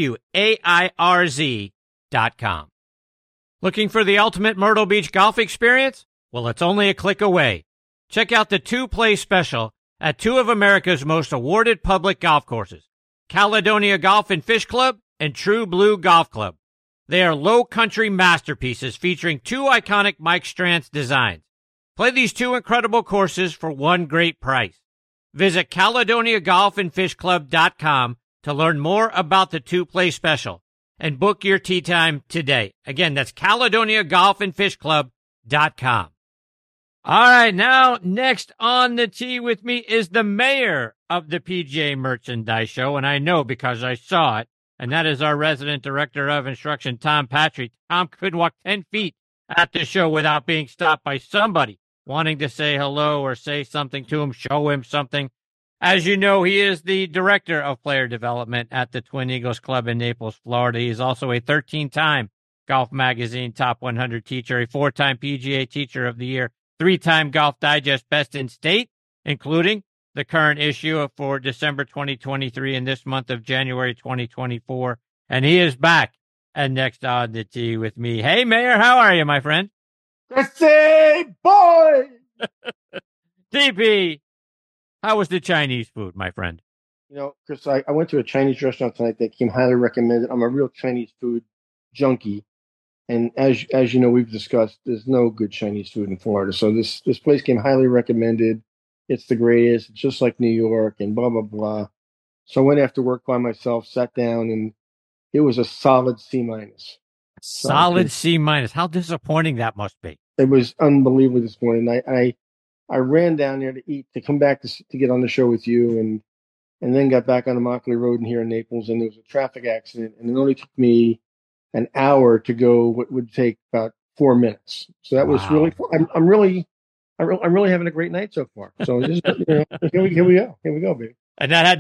SQAIRZ.com. Looking for the ultimate Myrtle Beach golf experience? Well, it's only a click away. Check out the two-play special at two of America's most awarded public golf courses, Caledonia Golf and Fish Club and True Blue Golf Club. They are low country masterpieces featuring two iconic Mike Strantz designs. Play these two incredible courses for one great price. Visit CaledoniaGolfandFishClub.com to learn more about the two-play special and book your tee time today. Again, that's CaledoniaGolfandFishClub.com. All right, now next on the tee with me is the mayor of the PGA Merchandise Show, and I know because I saw it, and that is our resident director of instruction, Tom Patry. Tom couldn't walk 10 feet at the show without being stopped by somebody wanting to say hello or say something to him, show him something. As you know, he is the director of player development at the Twin Eagles Club in Naples, Florida. He's also a 13-time Golf Magazine Top 100 teacher, a 4-time PGA Teacher of the Year, 3-time Golf Digest Best in State, including the current issue for December 2023 and this month of January 2024. And he is back and next on the tee with me. Hey, Mayor, how are you, my friend? Chrissy boy! TP, how was the Chinese food, my friend? You know, Chris, I went to a Chinese restaurant tonight that came highly recommended. I'm a real Chinese food junkie. And as you know, we've discussed, there's no good Chinese food in Florida. So this place came highly recommended. It's the greatest. It's just like New York and blah, blah, blah. So I went after work by myself, sat down, and it was a solid C-. Solid C-. How disappointing that must be. It was unbelievably disappointing. I ran down there to eat, to come back to get on the show with you, and then got back on the Immokalee Road in here in Naples, and there was a traffic accident, and it only took me an hour to go what would take about 4 minutes. So that was really fun. I'm really having a great night so far. So just, here we go, baby. And that had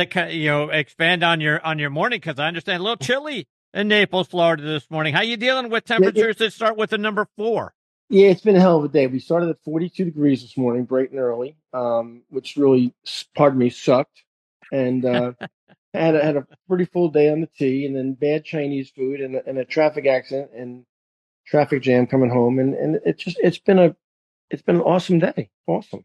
to expand on your morning, because I understand a little chilly in Naples, Florida this morning. How you dealing with temperatures that start with the number 4? Yeah, it's been a hell of a day. We started at 42 degrees this morning, bright and early, which really, pardon me, sucked. And had a pretty full day on the tee, and then bad Chinese food and a traffic accident and traffic jam coming home, and it's been an awesome day. Awesome.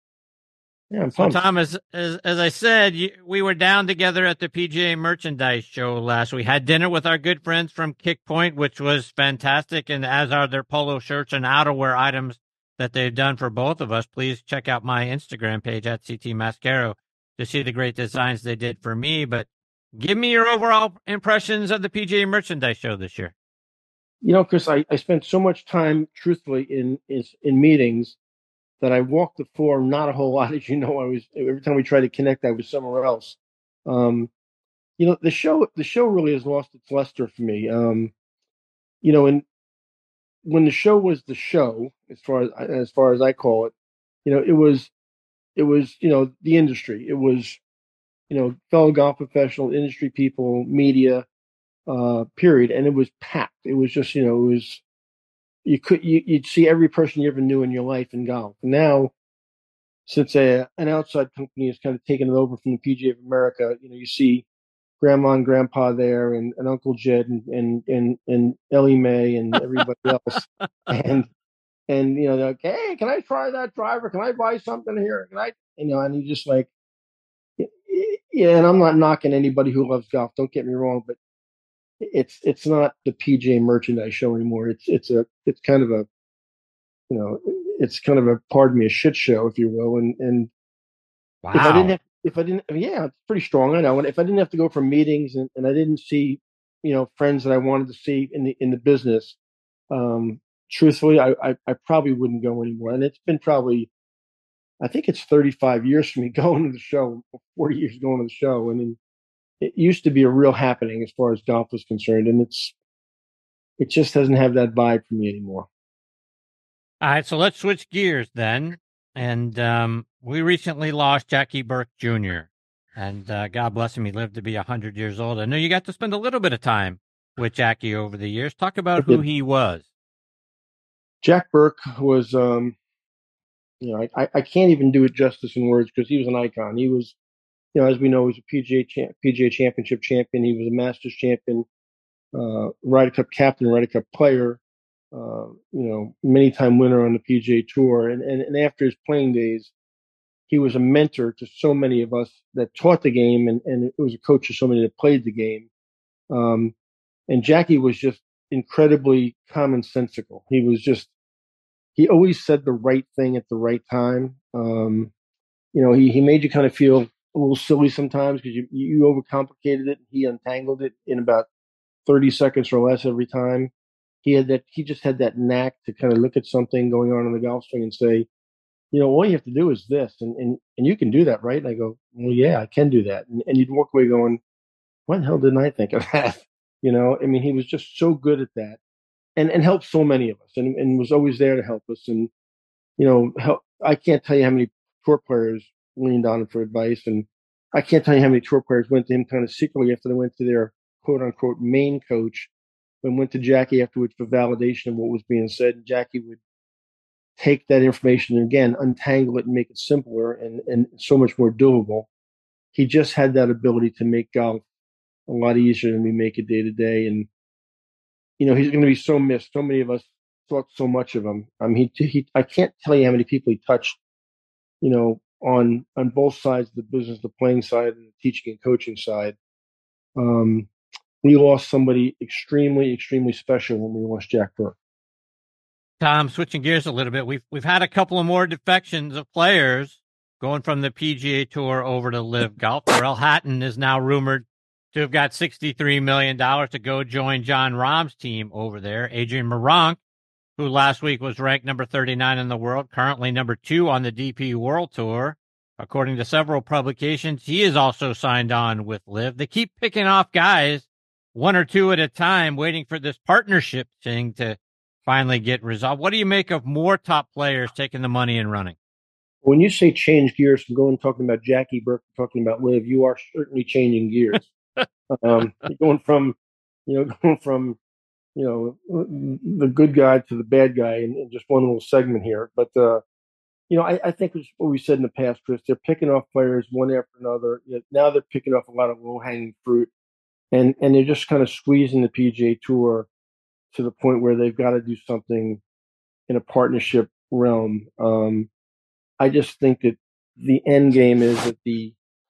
Yeah, I'm pumped. Well, Tom, as I said, we were down together at the PGA Merchandise Show last week. We had dinner with our good friends from Kick Point, which was fantastic, and as are their polo shirts and outerwear items that they've done for both of us. Please check out my Instagram page at CT Mascaro to see the great designs they did for me. But give me your overall impressions of the PGA Merchandise Show this year. You know, Chris, I spent so much time, truthfully, in meetings that I walked the floor not a whole lot. As you know, every time we tried to connect, I was somewhere else. The show really has lost its luster for me. And when the show was the show, as far as I call it, it was the industry. It was fellow golf professional, industry people, media, period, and it was packed. It was just you'd see every person you ever knew in your life in golf. Now, since an outside company has kind of taken it over from the PGA of America, you see grandma and grandpa there, and Uncle Jed and Ellie Mae and everybody else, and they're like, hey, can I try that driver? Can I buy something here? Can I, and you just like, yeah. And I'm not knocking anybody who loves golf. Don't get me wrong, but it's not the PGA merchandise show anymore. It's kind of a, it's kind of a, pardon me, a shit show, if you will. And wow. Yeah, it's pretty strong. I know. And if I didn't have to go for meetings and I didn't see, friends that I wanted to see in the business, truthfully, I probably wouldn't go anymore. And it's been probably, I think it's 35 years for me going to the show, 40 years going to the show. And it used to be a real happening as far as golf was concerned. And it just doesn't have that vibe for me anymore. All right, so let's switch gears then. And we recently lost Jackie Burke Jr. And God bless him, he lived to be 100 years old. I know you got to spend a little bit of time with Jackie over the years. Talk about who he was. Jack Burke was, I can't even do it justice in words because he was an icon. He was, as we know, he was a PGA Championship champion. He was a Masters champion, Ryder Cup captain, Ryder Cup player. Many-time winner on the PGA Tour. And after his playing days, he was a mentor to so many of us that taught the game, and it was a coach to so many that played the game. And Jackie was just incredibly commonsensical. He always said the right thing at the right time. He made you kind of feel a little silly sometimes because you overcomplicated it. He untangled it in about 30 seconds or less every time. He just had that knack to kind of look at something going on the golf swing and say, all you have to do is this, and you can do that, right? And I go, well, yeah, I can do that. And you'd walk away going, what the hell didn't I think of that? He was just so good at that and helped so many of us and was always there to help us. And, I can't tell you how many tour players leaned on him for advice. And I can't tell you how many tour players went to him kind of secretly after they went to their quote unquote main coach, and went to Jackie afterwards for validation of what was being said. And Jackie would take that information and again, untangle it and make it simpler and so much more doable. He just had that ability to make golf a lot easier than we make it day to day. And, he's going to be so missed. So many of us thought so much of him. I can't tell you how many people he touched, on both sides of the business, the playing side and the teaching and coaching side. We lost somebody extremely, extremely special when we lost Jack Burke. Tom, switching gears a little bit, we've had a couple of more defections of players going from the PGA Tour over to Live Golf. Tyrrell Hatton is now rumored to have got $63 million to go join Jon Rahm's team over there. Adrian Meronk, who last week was ranked number 39 in the world, currently number 2 on the DP World Tour. According to several publications, he is also signed on with Live. They keep picking off guys, 1 or 2 at a time, waiting for this partnership thing to finally get resolved. What do you make of more top players taking the money and running? When you say change gears from going talking about Jackie Burke to talking about Live, you are certainly changing gears. Going from the good guy to the bad guy in just one little segment here. But I think it's what we said in the past, Chris. They're picking off players one after another. Now they're picking off a lot of low hanging fruit. And they're just kind of squeezing the PGA Tour to the point where they've got to do something in a partnership realm. I just think that the end game is that the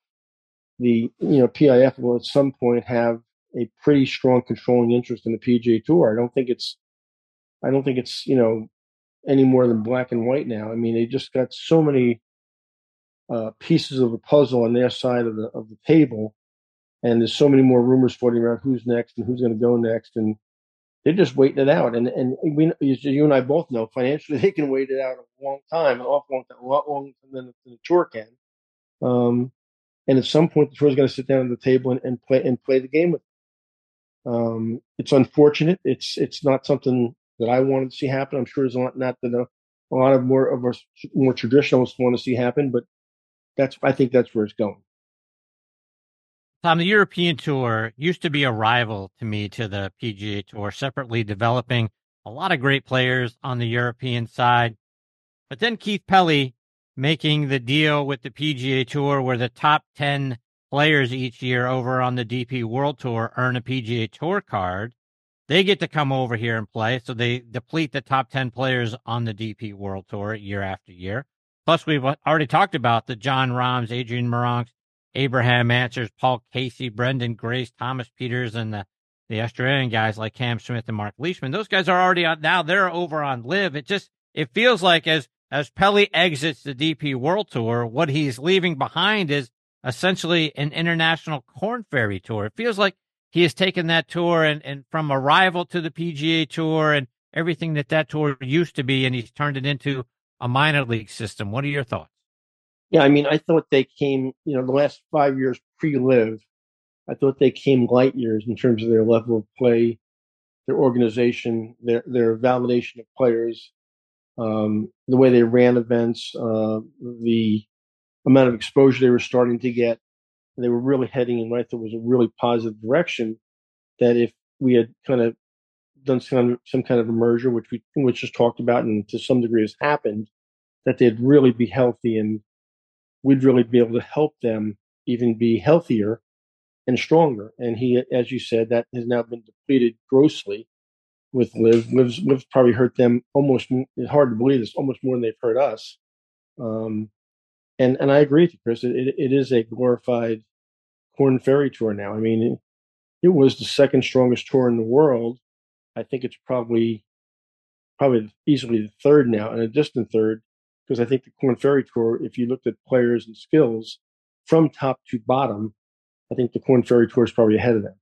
PIF will at some point have a pretty strong controlling interest in the PGA Tour. I don't think it's any more than black and white now. I mean, they just got so many pieces of the puzzle on their side of the table. And there's so many more rumors floating around who's next and who's going to go next, and they're just waiting it out. And we, you and I both know, financially they can wait it out a long time, an awful long time, a lot longer than the tour can. And at some point, the tour is going to sit down at the table and play the game with them. It's unfortunate. It's not something that I wanted to see happen. I'm sure there's not a lot of our more traditionalists want to see happen. But I think that's where it's going. Tom, the European Tour used to be a rival to me to the PGA Tour, separately developing a lot of great players on the European side. But then Keith Pelley making the deal with the PGA Tour where the top 10 players each year over on the DP World Tour earn a PGA Tour card. They get to come over here and play, so they deplete the top 10 players on the DP World Tour year after year. Plus, we've already talked about the John Rahms, Adrian Meronks, Abraham Answers, Paul Casey, Brendan Grace, Thomas Peters, and the Australian guys like Cam Smith and Mark Leishman. Those guys are already on, now they're over on LIV. It feels like as Pelley exits the DP World Tour, what he's leaving behind is essentially an international Korn Ferry Tour. It feels like he has taken that tour and from a rival to the PGA Tour and everything that tour used to be, and he's turned it into a minor league system. What are your thoughts? Yeah, I mean, I thought they came, the last 5 years pre-LIV, I thought they came light years in terms of their level of play, their organization, their validation of players, the way they ran events, the amount of exposure they were starting to get. They were really heading in what I thought was a really positive direction. That if we had kind of done some kind of a merger, which just talked about and to some degree has happened, that they'd really be healthy and we'd really be able to help them even be healthier and stronger. And he, as you said, that has now been depleted grossly with LIV. LIV's probably hurt them almost, it's hard to believe this, almost more than they've hurt us. And I agree with you, Chris. It is a glorified Korn Ferry Tour now. I mean, it was the second strongest tour in the world. I think it's probably easily the third now, and a distant third, because I think the Korn Ferry Tour, if you looked at players and skills from top to bottom, I think the Korn Ferry Tour is probably ahead of them.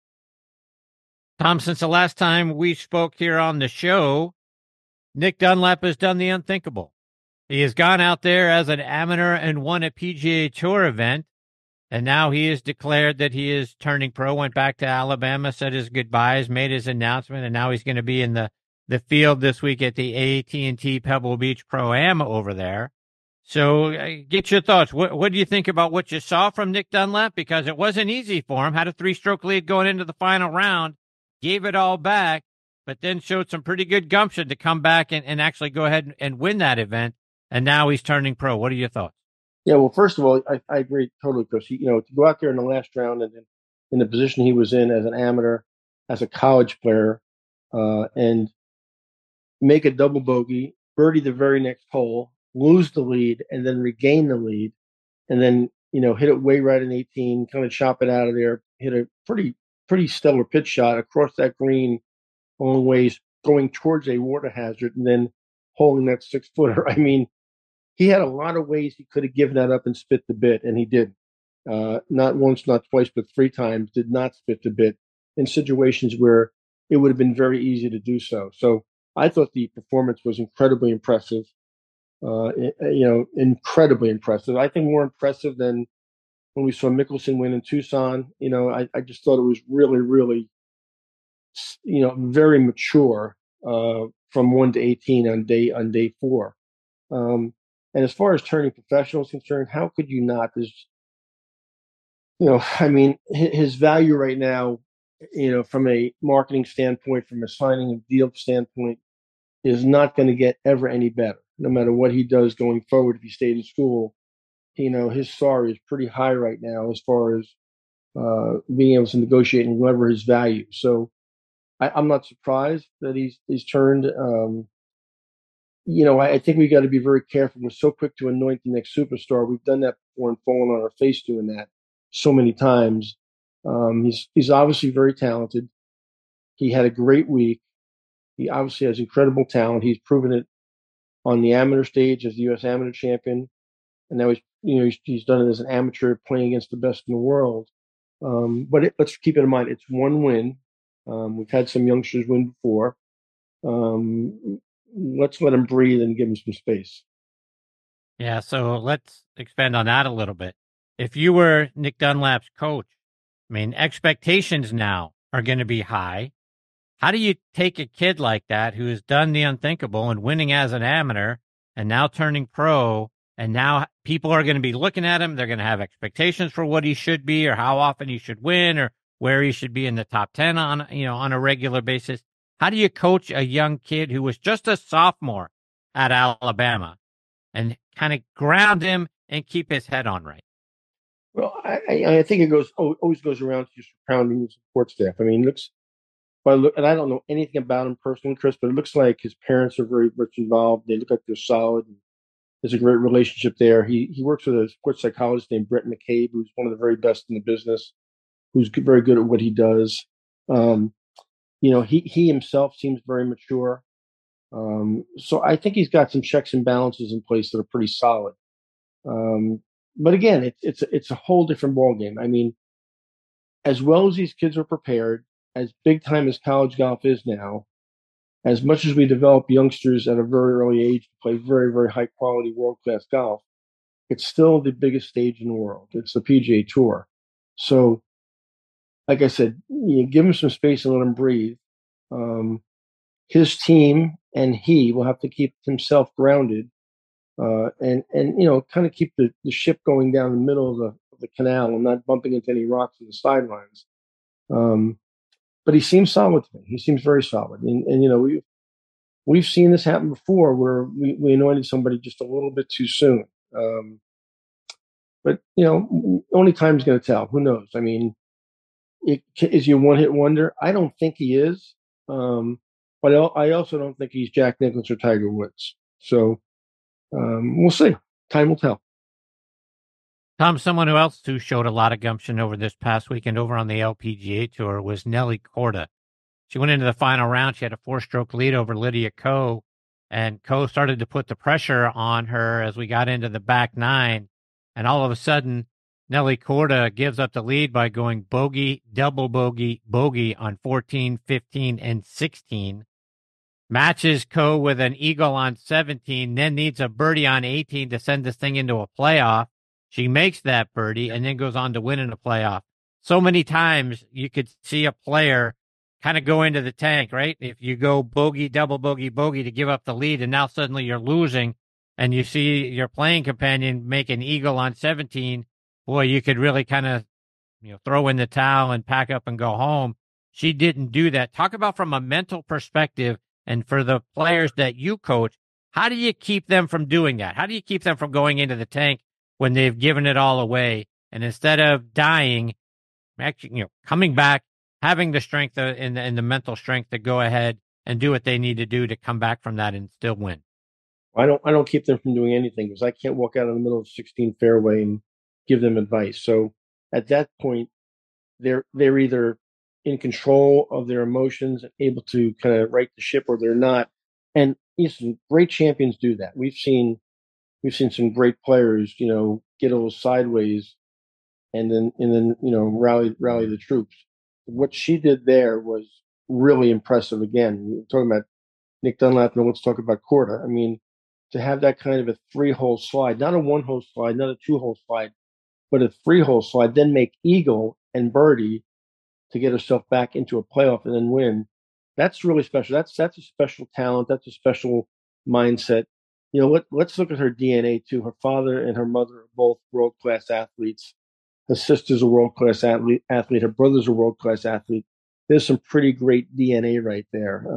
Tom, since the last time we spoke here on the show, Nick Dunlap has done the unthinkable. He has gone out there as an amateur and won a PGA Tour event, and now he has declared that he is turning pro, went back to Alabama, said his goodbyes, made his announcement, and now he's going to be in the field this week at the AT&T Pebble Beach Pro-Am over there. So get your thoughts. What do you think about what you saw from Nick Dunlap? Because it wasn't easy for him. Had a 3-stroke lead going into the final round, gave it all back, but then showed some pretty good gumption to come back and actually go ahead and win that event. And now he's turning pro. What are your thoughts? Yeah, well, first of all, I agree totally, Chris. To go out there in the last round and then in the position he was in as an amateur, as a college player, and make a double bogey, birdie the very next hole, lose the lead, and then regain the lead, and then hit it way right in 18, kind of chop it out of there, hit a pretty stellar pitch shot across that green, long ways going towards a water hazard, and then holding that 6-footer. I mean, he had a lot of ways he could have given that up and spit the bit, and he didn't. Not once, not twice, but 3 times did not spit the bit in situations where it would have been very easy to do so. So I thought the performance was incredibly impressive. Incredibly impressive. I think more impressive than when we saw Mickelson win in Tucson. I just thought it was really, really, very mature from 1 to 18 on day 4. And as far as turning professional is concerned, how could you not? His value right now, from a marketing standpoint, from a signing and deal standpoint, is not going to get ever any better. No matter what he does going forward, if he stayed in school, his SAR is pretty high right now as far as being able to negotiate and lever his value. So I'm not surprised that he's turned. I think we got to be very careful. We're so quick to anoint the next superstar. We've done that before and fallen on our face doing that so many times. He's obviously very talented. He had a great week. He obviously has incredible talent. He's proven it on the amateur stage as the U.S. amateur champion, and now he's done it as an amateur playing against the best in the world. But let's keep it in mind, it's one win. We've had some youngsters win before. Let's let him breathe and give him some space. Yeah, so let's expand on that a little bit. If you were Nick Dunlap's coach, expectations now are going to be high. How do you take a kid like that who has done the unthinkable and winning as an amateur and now turning pro, and now people are going to be looking at him, they're going to have expectations for what he should be or how often he should win or where he should be in the top 10 on a regular basis? How do you coach a young kid who was just a sophomore at Alabama and kind of ground him and keep his head on right? Well, I think it always goes around to your surrounding support staff. I mean, and I don't know anything about him personally, Chris, but it looks like his parents are very much involved. They look like they're solid. There's a great relationship there. He works with a sports psychologist named Brett McCabe, who's one of the very best in the business, who's very good at what he does. He himself seems very mature. So I think he's got some checks and balances in place that are pretty solid. But again, it's a whole different ballgame. I mean, as well as these kids are prepared, as big time as college golf is now, as much as we develop youngsters at a very early age to play very, very high quality world class golf, it's still the biggest stage in the world. It's the PGA Tour. So, like I said, you give him some space and let him breathe. His team and he will have to keep himself grounded and kind of keep the ship going down the middle of the canal and not bumping into any rocks on the sidelines. But he seems solid to me. He seems very solid. And we've seen this happen before where we anointed somebody just a little bit too soon. But only time's going to tell. Who knows? I mean, is he a one-hit wonder? I don't think he is. But I also don't think he's Jack Nicklaus or Tiger Woods. So we'll see. Time will tell. Tom, someone who showed a lot of gumption over this past weekend over on the LPGA Tour was Nelly Korda. She went into the final round. She had a 4-stroke lead over Lydia Ko, and Ko started to put the pressure on her as we got into the back nine. And all of a sudden, Nelly Korda gives up the lead by going bogey, double bogey, bogey on 14, 15, and 16. Matches Ko with an eagle on 17, then needs a birdie on 18 to send this thing into a playoff. She makes that birdie and then goes on to win in a playoff. So many times you could see a player kind of go into the tank, right? If you go bogey, double bogey, bogey to give up the lead, and now suddenly you're losing, and you see your playing companion make an eagle on 17, boy, you could really kind of throw in the towel and pack up and go home. She didn't do that. Talk about from a mental perspective, and for the players that you coach, how do you keep them from doing that? How do you keep them from going into the tank when they've given it all away, and instead of dying, actually, coming back, having the strength and the mental strength to go ahead and do what they need to do to come back from that and still win? I don't keep them from doing anything because I can't walk out in the middle of 16 fairway and give them advice. So at that point, they're either in control of their emotions and able to kind of right the ship, or they're not. And listen, great champions do that. We've seen some great players, get a little sideways and then rally the troops. What she did there was really impressive. Again, we're talking about Nick Dunlap, and let's talk about Korda. I mean, to have that kind of a 3-hole slide, not a 1-hole slide, not a 2-hole slide, but a 3-hole slide, then make eagle and birdie to get herself back into a playoff and then win. That's really special. That's a special talent. That's a special mindset. Let's look at her DNA too. Her father and her mother are both world-class athletes. Her sister's a world-class athlete. Her brother's a world-class athlete. There's some pretty great DNA right there.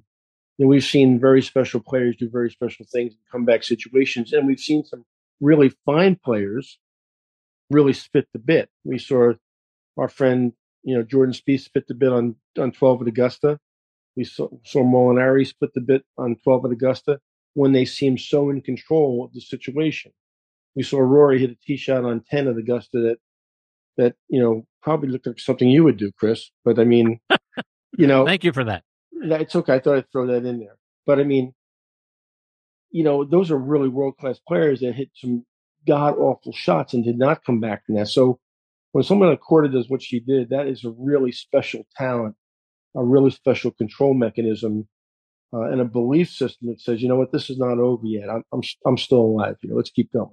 We've seen very special players do very special things in comeback situations, and we've seen some really fine players really spit the bit. We saw our friend, Jordan Spieth spit the bit on 12 at Augusta. We saw Molinari spit the bit on 12 at Augusta when they seemed so in control of the situation. We saw Rory hit a tee shot on 10 at Augusta that probably looked like something you would do, Chris. But I mean, thank you for that. It's okay. I thought I'd throw that in there. But I mean, those are really world-class players that hit some god-awful shots and did not come back from that. So when someone like Korda does what she did, that is a really special talent, a really special control mechanism, and a belief system that says, this is not over yet. I'm still alive. Let's keep going.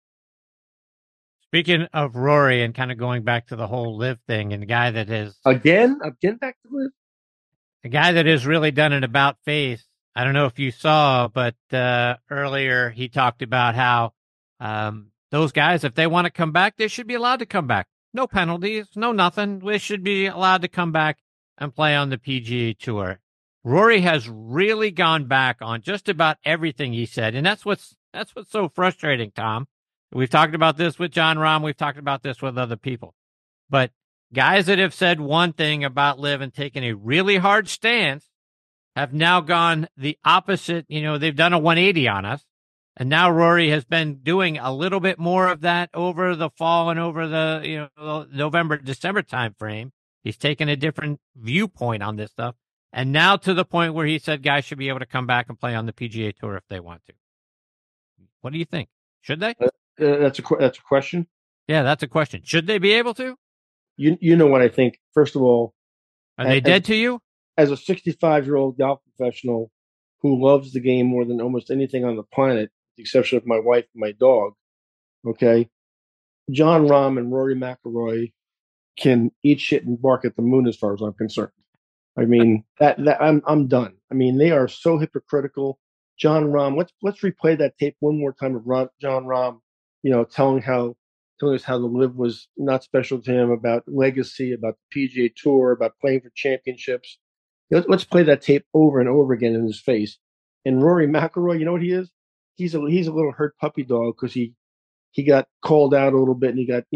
Speaking of Rory and kind of going back to the whole live thing, and the guy that is again back to live. A guy that has really done an about face. I don't know if you saw, but earlier he talked about how those guys, if they want to come back, they should be allowed to come back. No penalties, no nothing. They should be allowed to come back and play on the PGA Tour. Rory has really gone back on just about everything he said, and that's what's so frustrating, Tom. We've talked about this with Jon Rahm. We've talked about this with other people. But guys that have said one thing about LIV and taken a really hard stance have now gone the opposite. You know, they've done a 180 on us. And now Rory has been doing a little bit more of that over the fall and over the November, December time frame. He's taken a different viewpoint on this stuff. And now to the point where he said guys should be able to come back and play on the PGA Tour if they want to. What do you think? Should they? That's a question? Yeah, that's a question. Should they be able to? You know what I think. First of all, are they dead to you? As a 65-year-old golf professional who loves the game more than almost anything on the planet, with the exception of my wife and my dog, okay, Jon Rahm and Rory McIlroy can eat shit and bark at the moon as far as I'm concerned. I mean, that I'm done. I mean, they are so hypocritical. Jon Rahm, let's replay that tape one more time of Jon Rahm, telling us how the LIV was not special to him, about legacy, about the PGA Tour, about playing for championships. Let's play that tape over and over again in his face. And Rory McIlroy, you know what he is? He's a little hurt puppy dog because he got called out a little bit and he got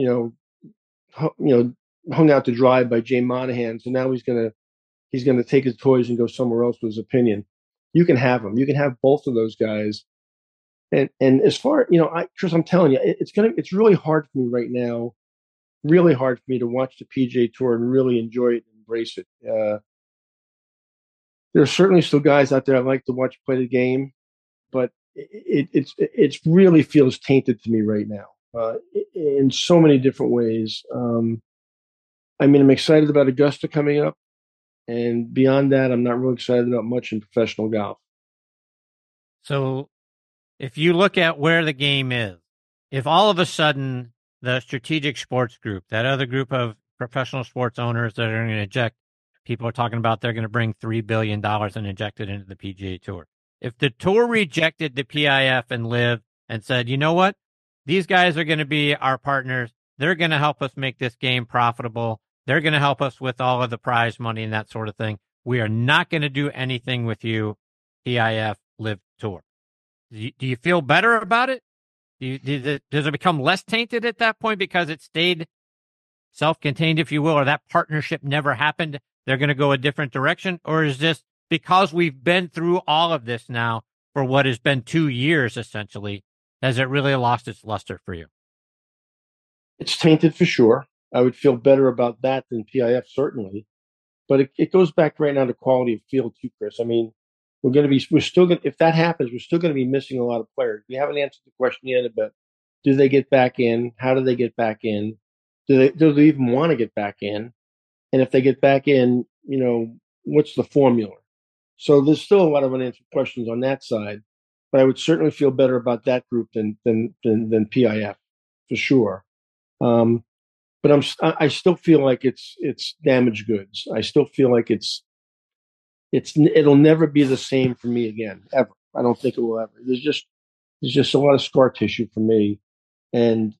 hung out to dry by Jay Monahan. So now he's gonna take his toys and go somewhere else with his opinion. You can have him. You can have both of those guys. And as far, Chris, I'm telling you, it's really hard for me right now, really hard for me to watch the PGA Tour and really enjoy it and embrace it. There are certainly still guys out there I like to watch play the game, but it really feels tainted to me right now in so many different ways. I'm excited about Augusta coming up, and beyond that, I'm not really excited about much in professional golf. So, if you look at where the game is, if all of a sudden the Strategic Sports Group, that other group of professional sports owners that are going to inject, people are talking about they're going to bring $3 billion and inject it into the PGA Tour. If the Tour rejected the PIF and LIV and said, you know what, these guys are going to be our partners, they're going to help us make this game profitable, they're going to help us with all of the prize money and that sort of thing, we are not going to do anything with you, PIF, LIV Tour. Do you feel better about it? Does it become less tainted at that point because it stayed self-contained, if you will, or that partnership never happened? They're going to go a different direction? Or is this because we've been through all of this now for what has been 2 years, essentially, has it really lost its luster for you? It's tainted for sure. I would feel better about that than PIF, certainly. But it goes back right now to quality of field, too, Chris. I mean, if that happens, we're still going to be missing a lot of players. We haven't answered the question yet about do they get back in? How do they get back in? Do they even want to get back in? And if they get back in, what's the formula? So there's still a lot of unanswered questions on that side. But I would certainly feel better about that group than PIF, for sure. But I still feel like it's damaged goods. I still feel like it'll never be the same for me again, ever. I don't think it will ever. There's just a lot of scar tissue for me. And,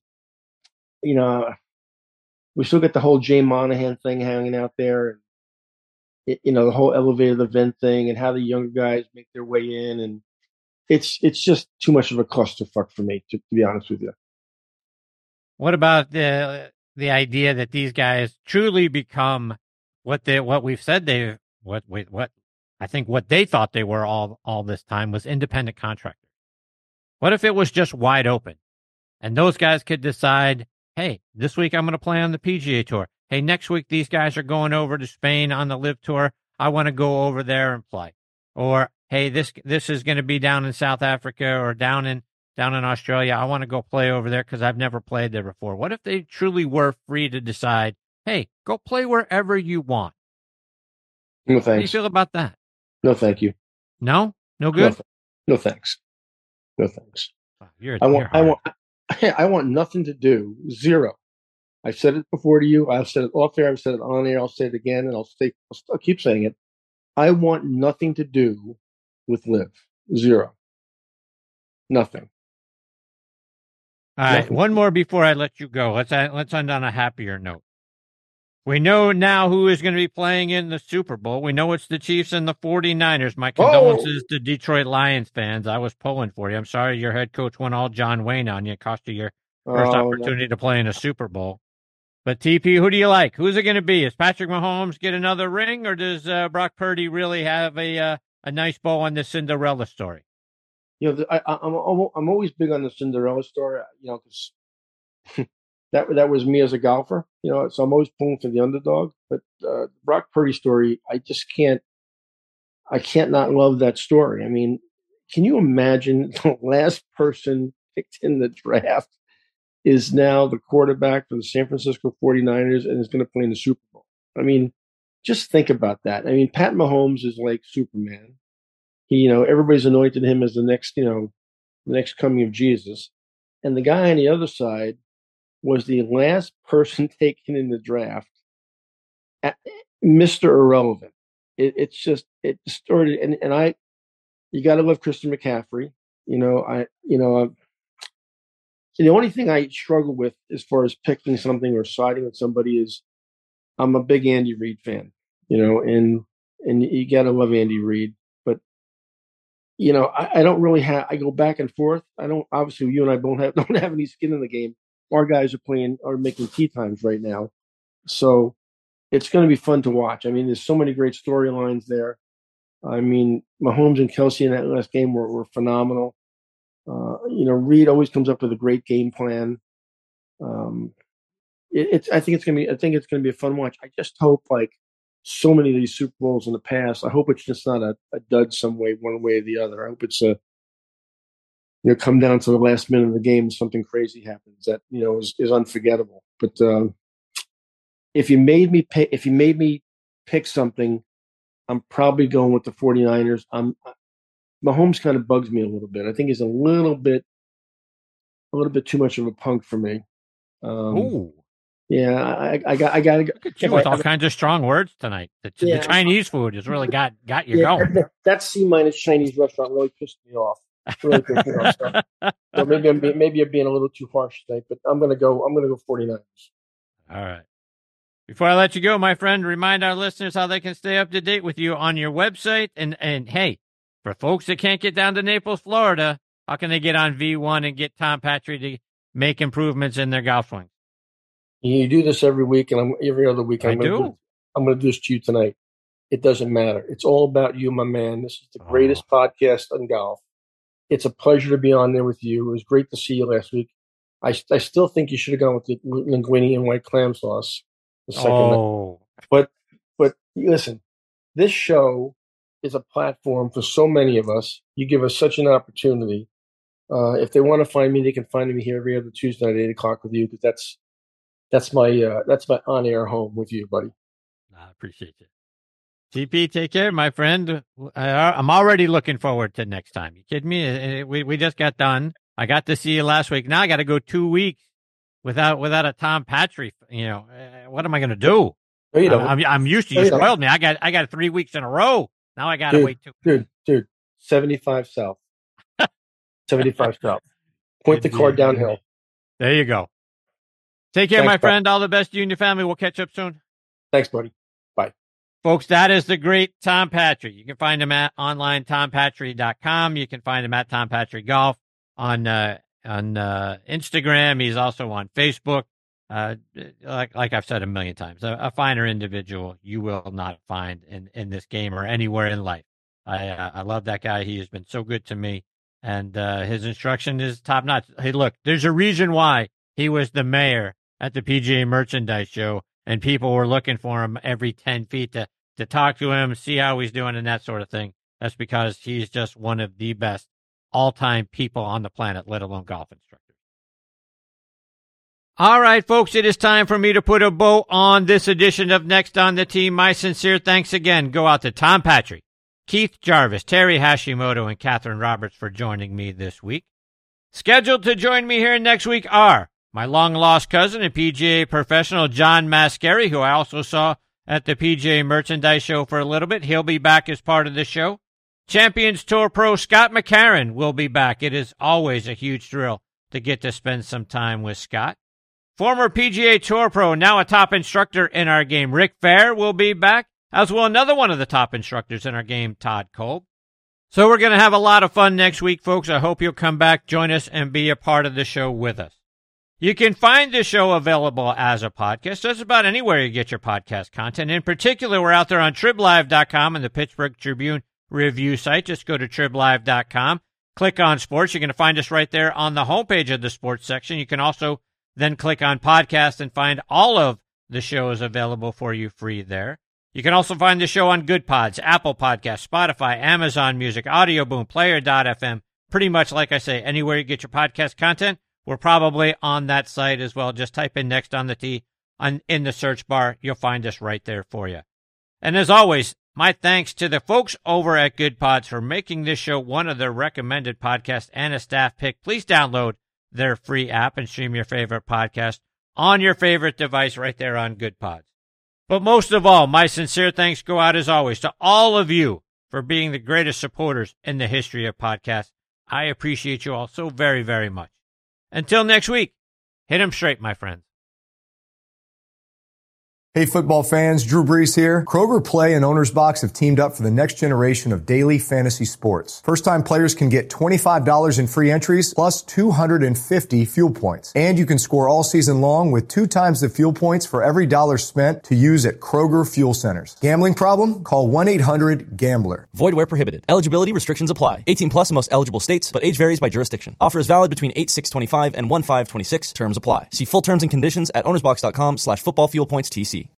we still get the whole Jay Monahan thing hanging out there. And, the whole elevated event thing and how the younger guys make their way in. And it's just too much of a clusterfuck for me, to be honest with you. What about the idea that these guys truly become what we've said I think what they thought they were all this time was independent contractors? What if it was just wide open and those guys could decide, hey, this week I'm going to play on the PGA Tour. Hey, next week these guys are going over to Spain on the LIV Tour. I want to go over there and play. Or, hey, this is going to be down in South Africa or down in Australia. I want to go play over there because I've never played there before. What if they truly were free to decide, hey, go play wherever you want? No thanks. How do you feel about that? No, thank you. No? No good? No thanks. No thanks. Oh, I want nothing to do. Zero. I've said it before to you. I've said it off air. I've said it on air. I'll say it again, and I'll keep saying it. I want nothing to do with LIV. Zero. Nothing. All right, one more before I let you go. Let's end on a happier note. We know now who is going to be playing in the Super Bowl. We know it's the Chiefs and the 49ers. My condolences to Detroit Lions fans. I was pulling for you. I'm sorry your head coach went all John Wayne on you. It cost you your first opportunity to play in a Super Bowl. But, TP, who do you like? Who's it going to be? Does Patrick Mahomes get another ring, or does Brock Purdy really have a nice bow on this Cinderella story? I'm always big on the Cinderella story, because that was me as a golfer, so I'm always pulling for the underdog. But Brock Purdy story, I can't not love that story. I mean, can you imagine the last person picked in the draft is now the quarterback for the San Francisco 49ers and is going to play in the Super Bowl? I mean, just think about that. I mean, Pat Mahomes is like Superman. He, everybody's anointed him as the next coming of Jesus. And the guy on the other side was the last person taken in the draft, Mr. Irrelevant. It started, and you got to love Christian McCaffrey. The only thing I struggle with as far as picking something or siding with somebody is I'm a big Andy Reid fan, and you got to love Andy Reid. But, I don't really have – I go back and forth. I don't – obviously, you and I don't have any skin in the game. Our guys are making tee times right now. So it's going to be fun to watch. I mean, there's so many great storylines there. I mean, Mahomes and Kelsey in that last game were phenomenal. Reid always comes up with a great game plan. I think it's going to be a fun watch. I just hope, like so many of these Super Bowls in the past, I hope it's just not a dud some way, one way or the other. I hope it's come down to the last minute of the game, something crazy happens that is unforgettable. But if you made me pick something, I'm probably going with the 49ers. Mahomes kind of bugs me a little bit. I think he's a little bit too much of a punk for me. Yeah, I got to go. Look at you with all kinds of strong words tonight. The Chinese food has really got you going. That C- Chinese restaurant really pissed me off. Really pissed me off. So maybe I'm being a little too harsh tonight, but I'm gonna go 49ers. All right. Before I let you go, my friend, remind our listeners how they can stay up to date with you on your website. And hey, for folks that can't get down to Naples, Florida, how can they get on V1 and get Tom Patry to make improvements in their golf swing? You do this every week, and every other week. I'm going to do this to you tonight. It doesn't matter. It's all about you, my man. This is the greatest podcast on golf. It's a pleasure to be on there with you. It was great to see you last week. I still think you should have gone with the linguine and white clam sauce the second night. But listen, this show is a platform for so many of us. You give us such an opportunity. If they want to find me, they can find me here every other Tuesday at 8:00 with you, because that's my on-air home with you, buddy. I appreciate it. TP, take care, my friend. I'm already looking forward to next time. You kidding me? We just got done. I got to see you last week. Now I got to go 2 weeks without a Tom Patry. What am I going to do? I'm used to you spoiled me. I got 3 weeks in a row. Now I got to wait 2 weeks. Dude, 75 South. 75 South. Point the car downhill. There you go. Take care, my friend. All the best to you and your family. We'll catch up soon. Thanks, buddy. Bye. Folks, that is the great Tom Patry. You can find him at online tompatry.com. You can find him at Tom Patry Golf on Instagram. He's also on Facebook. Like I've said a million times, a finer individual you will not find in this game or anywhere in life. I love that guy. He has been so good to me, and his instruction is top notch. Hey, look, there's a reason why he was the mayor at the PGA Merchandise Show, and people were looking for him every 10 feet to talk to him, see how he's doing, and that sort of thing. That's because he's just one of the best all-time people on the planet, let alone golf instructors. All right, folks, it is time for me to put a bow on this edition of Next on the Tee. My sincere thanks again go out to Tom Patry, Keith Jarvis, Terry Hashimoto, and Catherine Roberts for joining me this week. Scheduled to join me here next week are my long-lost cousin and PGA professional John Mascari, who I also saw at the PGA Merchandise Show for a little bit. He'll be back as part of the show. Champions Tour Pro Scott McCarron will be back. It is always a huge thrill to get to spend some time with Scott. Former PGA Tour Pro, now a top instructor in our game, Rick Fair will be back, as will another one of the top instructors in our game, Todd Kolb. So we're going to have a lot of fun next week, folks. I hope you'll come back, join us, and be a part of the show with us. You can find the show available as a podcast just about anywhere you get your podcast content. In particular, we're out there on TribLive.com and the Pittsburgh Tribune review site. Just go to TribLive.com, click on sports. You're going to find us right there on the homepage of the sports section. You can also then click on podcast and find all of the shows available for you free there. You can also find the show on Good Pods, Apple Podcasts, Spotify, Amazon Music, Audio Boom, Player.fm. Pretty much, like I say, anywhere you get your podcast content, we're probably on that site as well. Just type in Next on the Tee in the search bar. You'll find us right there for you. And as always, my thanks to the folks over at Good Pods for making this show one of their recommended podcasts and a staff pick. Please download their free app and stream your favorite podcast on your favorite device right there on Good Pods. But most of all, my sincere thanks go out as always to all of you for being the greatest supporters in the history of podcasts. I appreciate you all so very, very much. Until next week, hit 'em straight, my friends. Hey football fans, Drew Brees here. Kroger Play and Owner's Box have teamed up for the next generation of daily fantasy sports. First-time players can get $25 in free entries plus 250 fuel points. And you can score all season long with 2 times the fuel points for every dollar spent to use at Kroger fuel centers. Gambling problem? Call 1-800-GAMBLER. Void where prohibited. Eligibility restrictions apply. 18 plus in most eligible states, but age varies by jurisdiction. Offer is valid between 8/6/25 and 1/5/26. Terms apply. See full terms and conditions at ownersbox.com/footballfuelpointstc.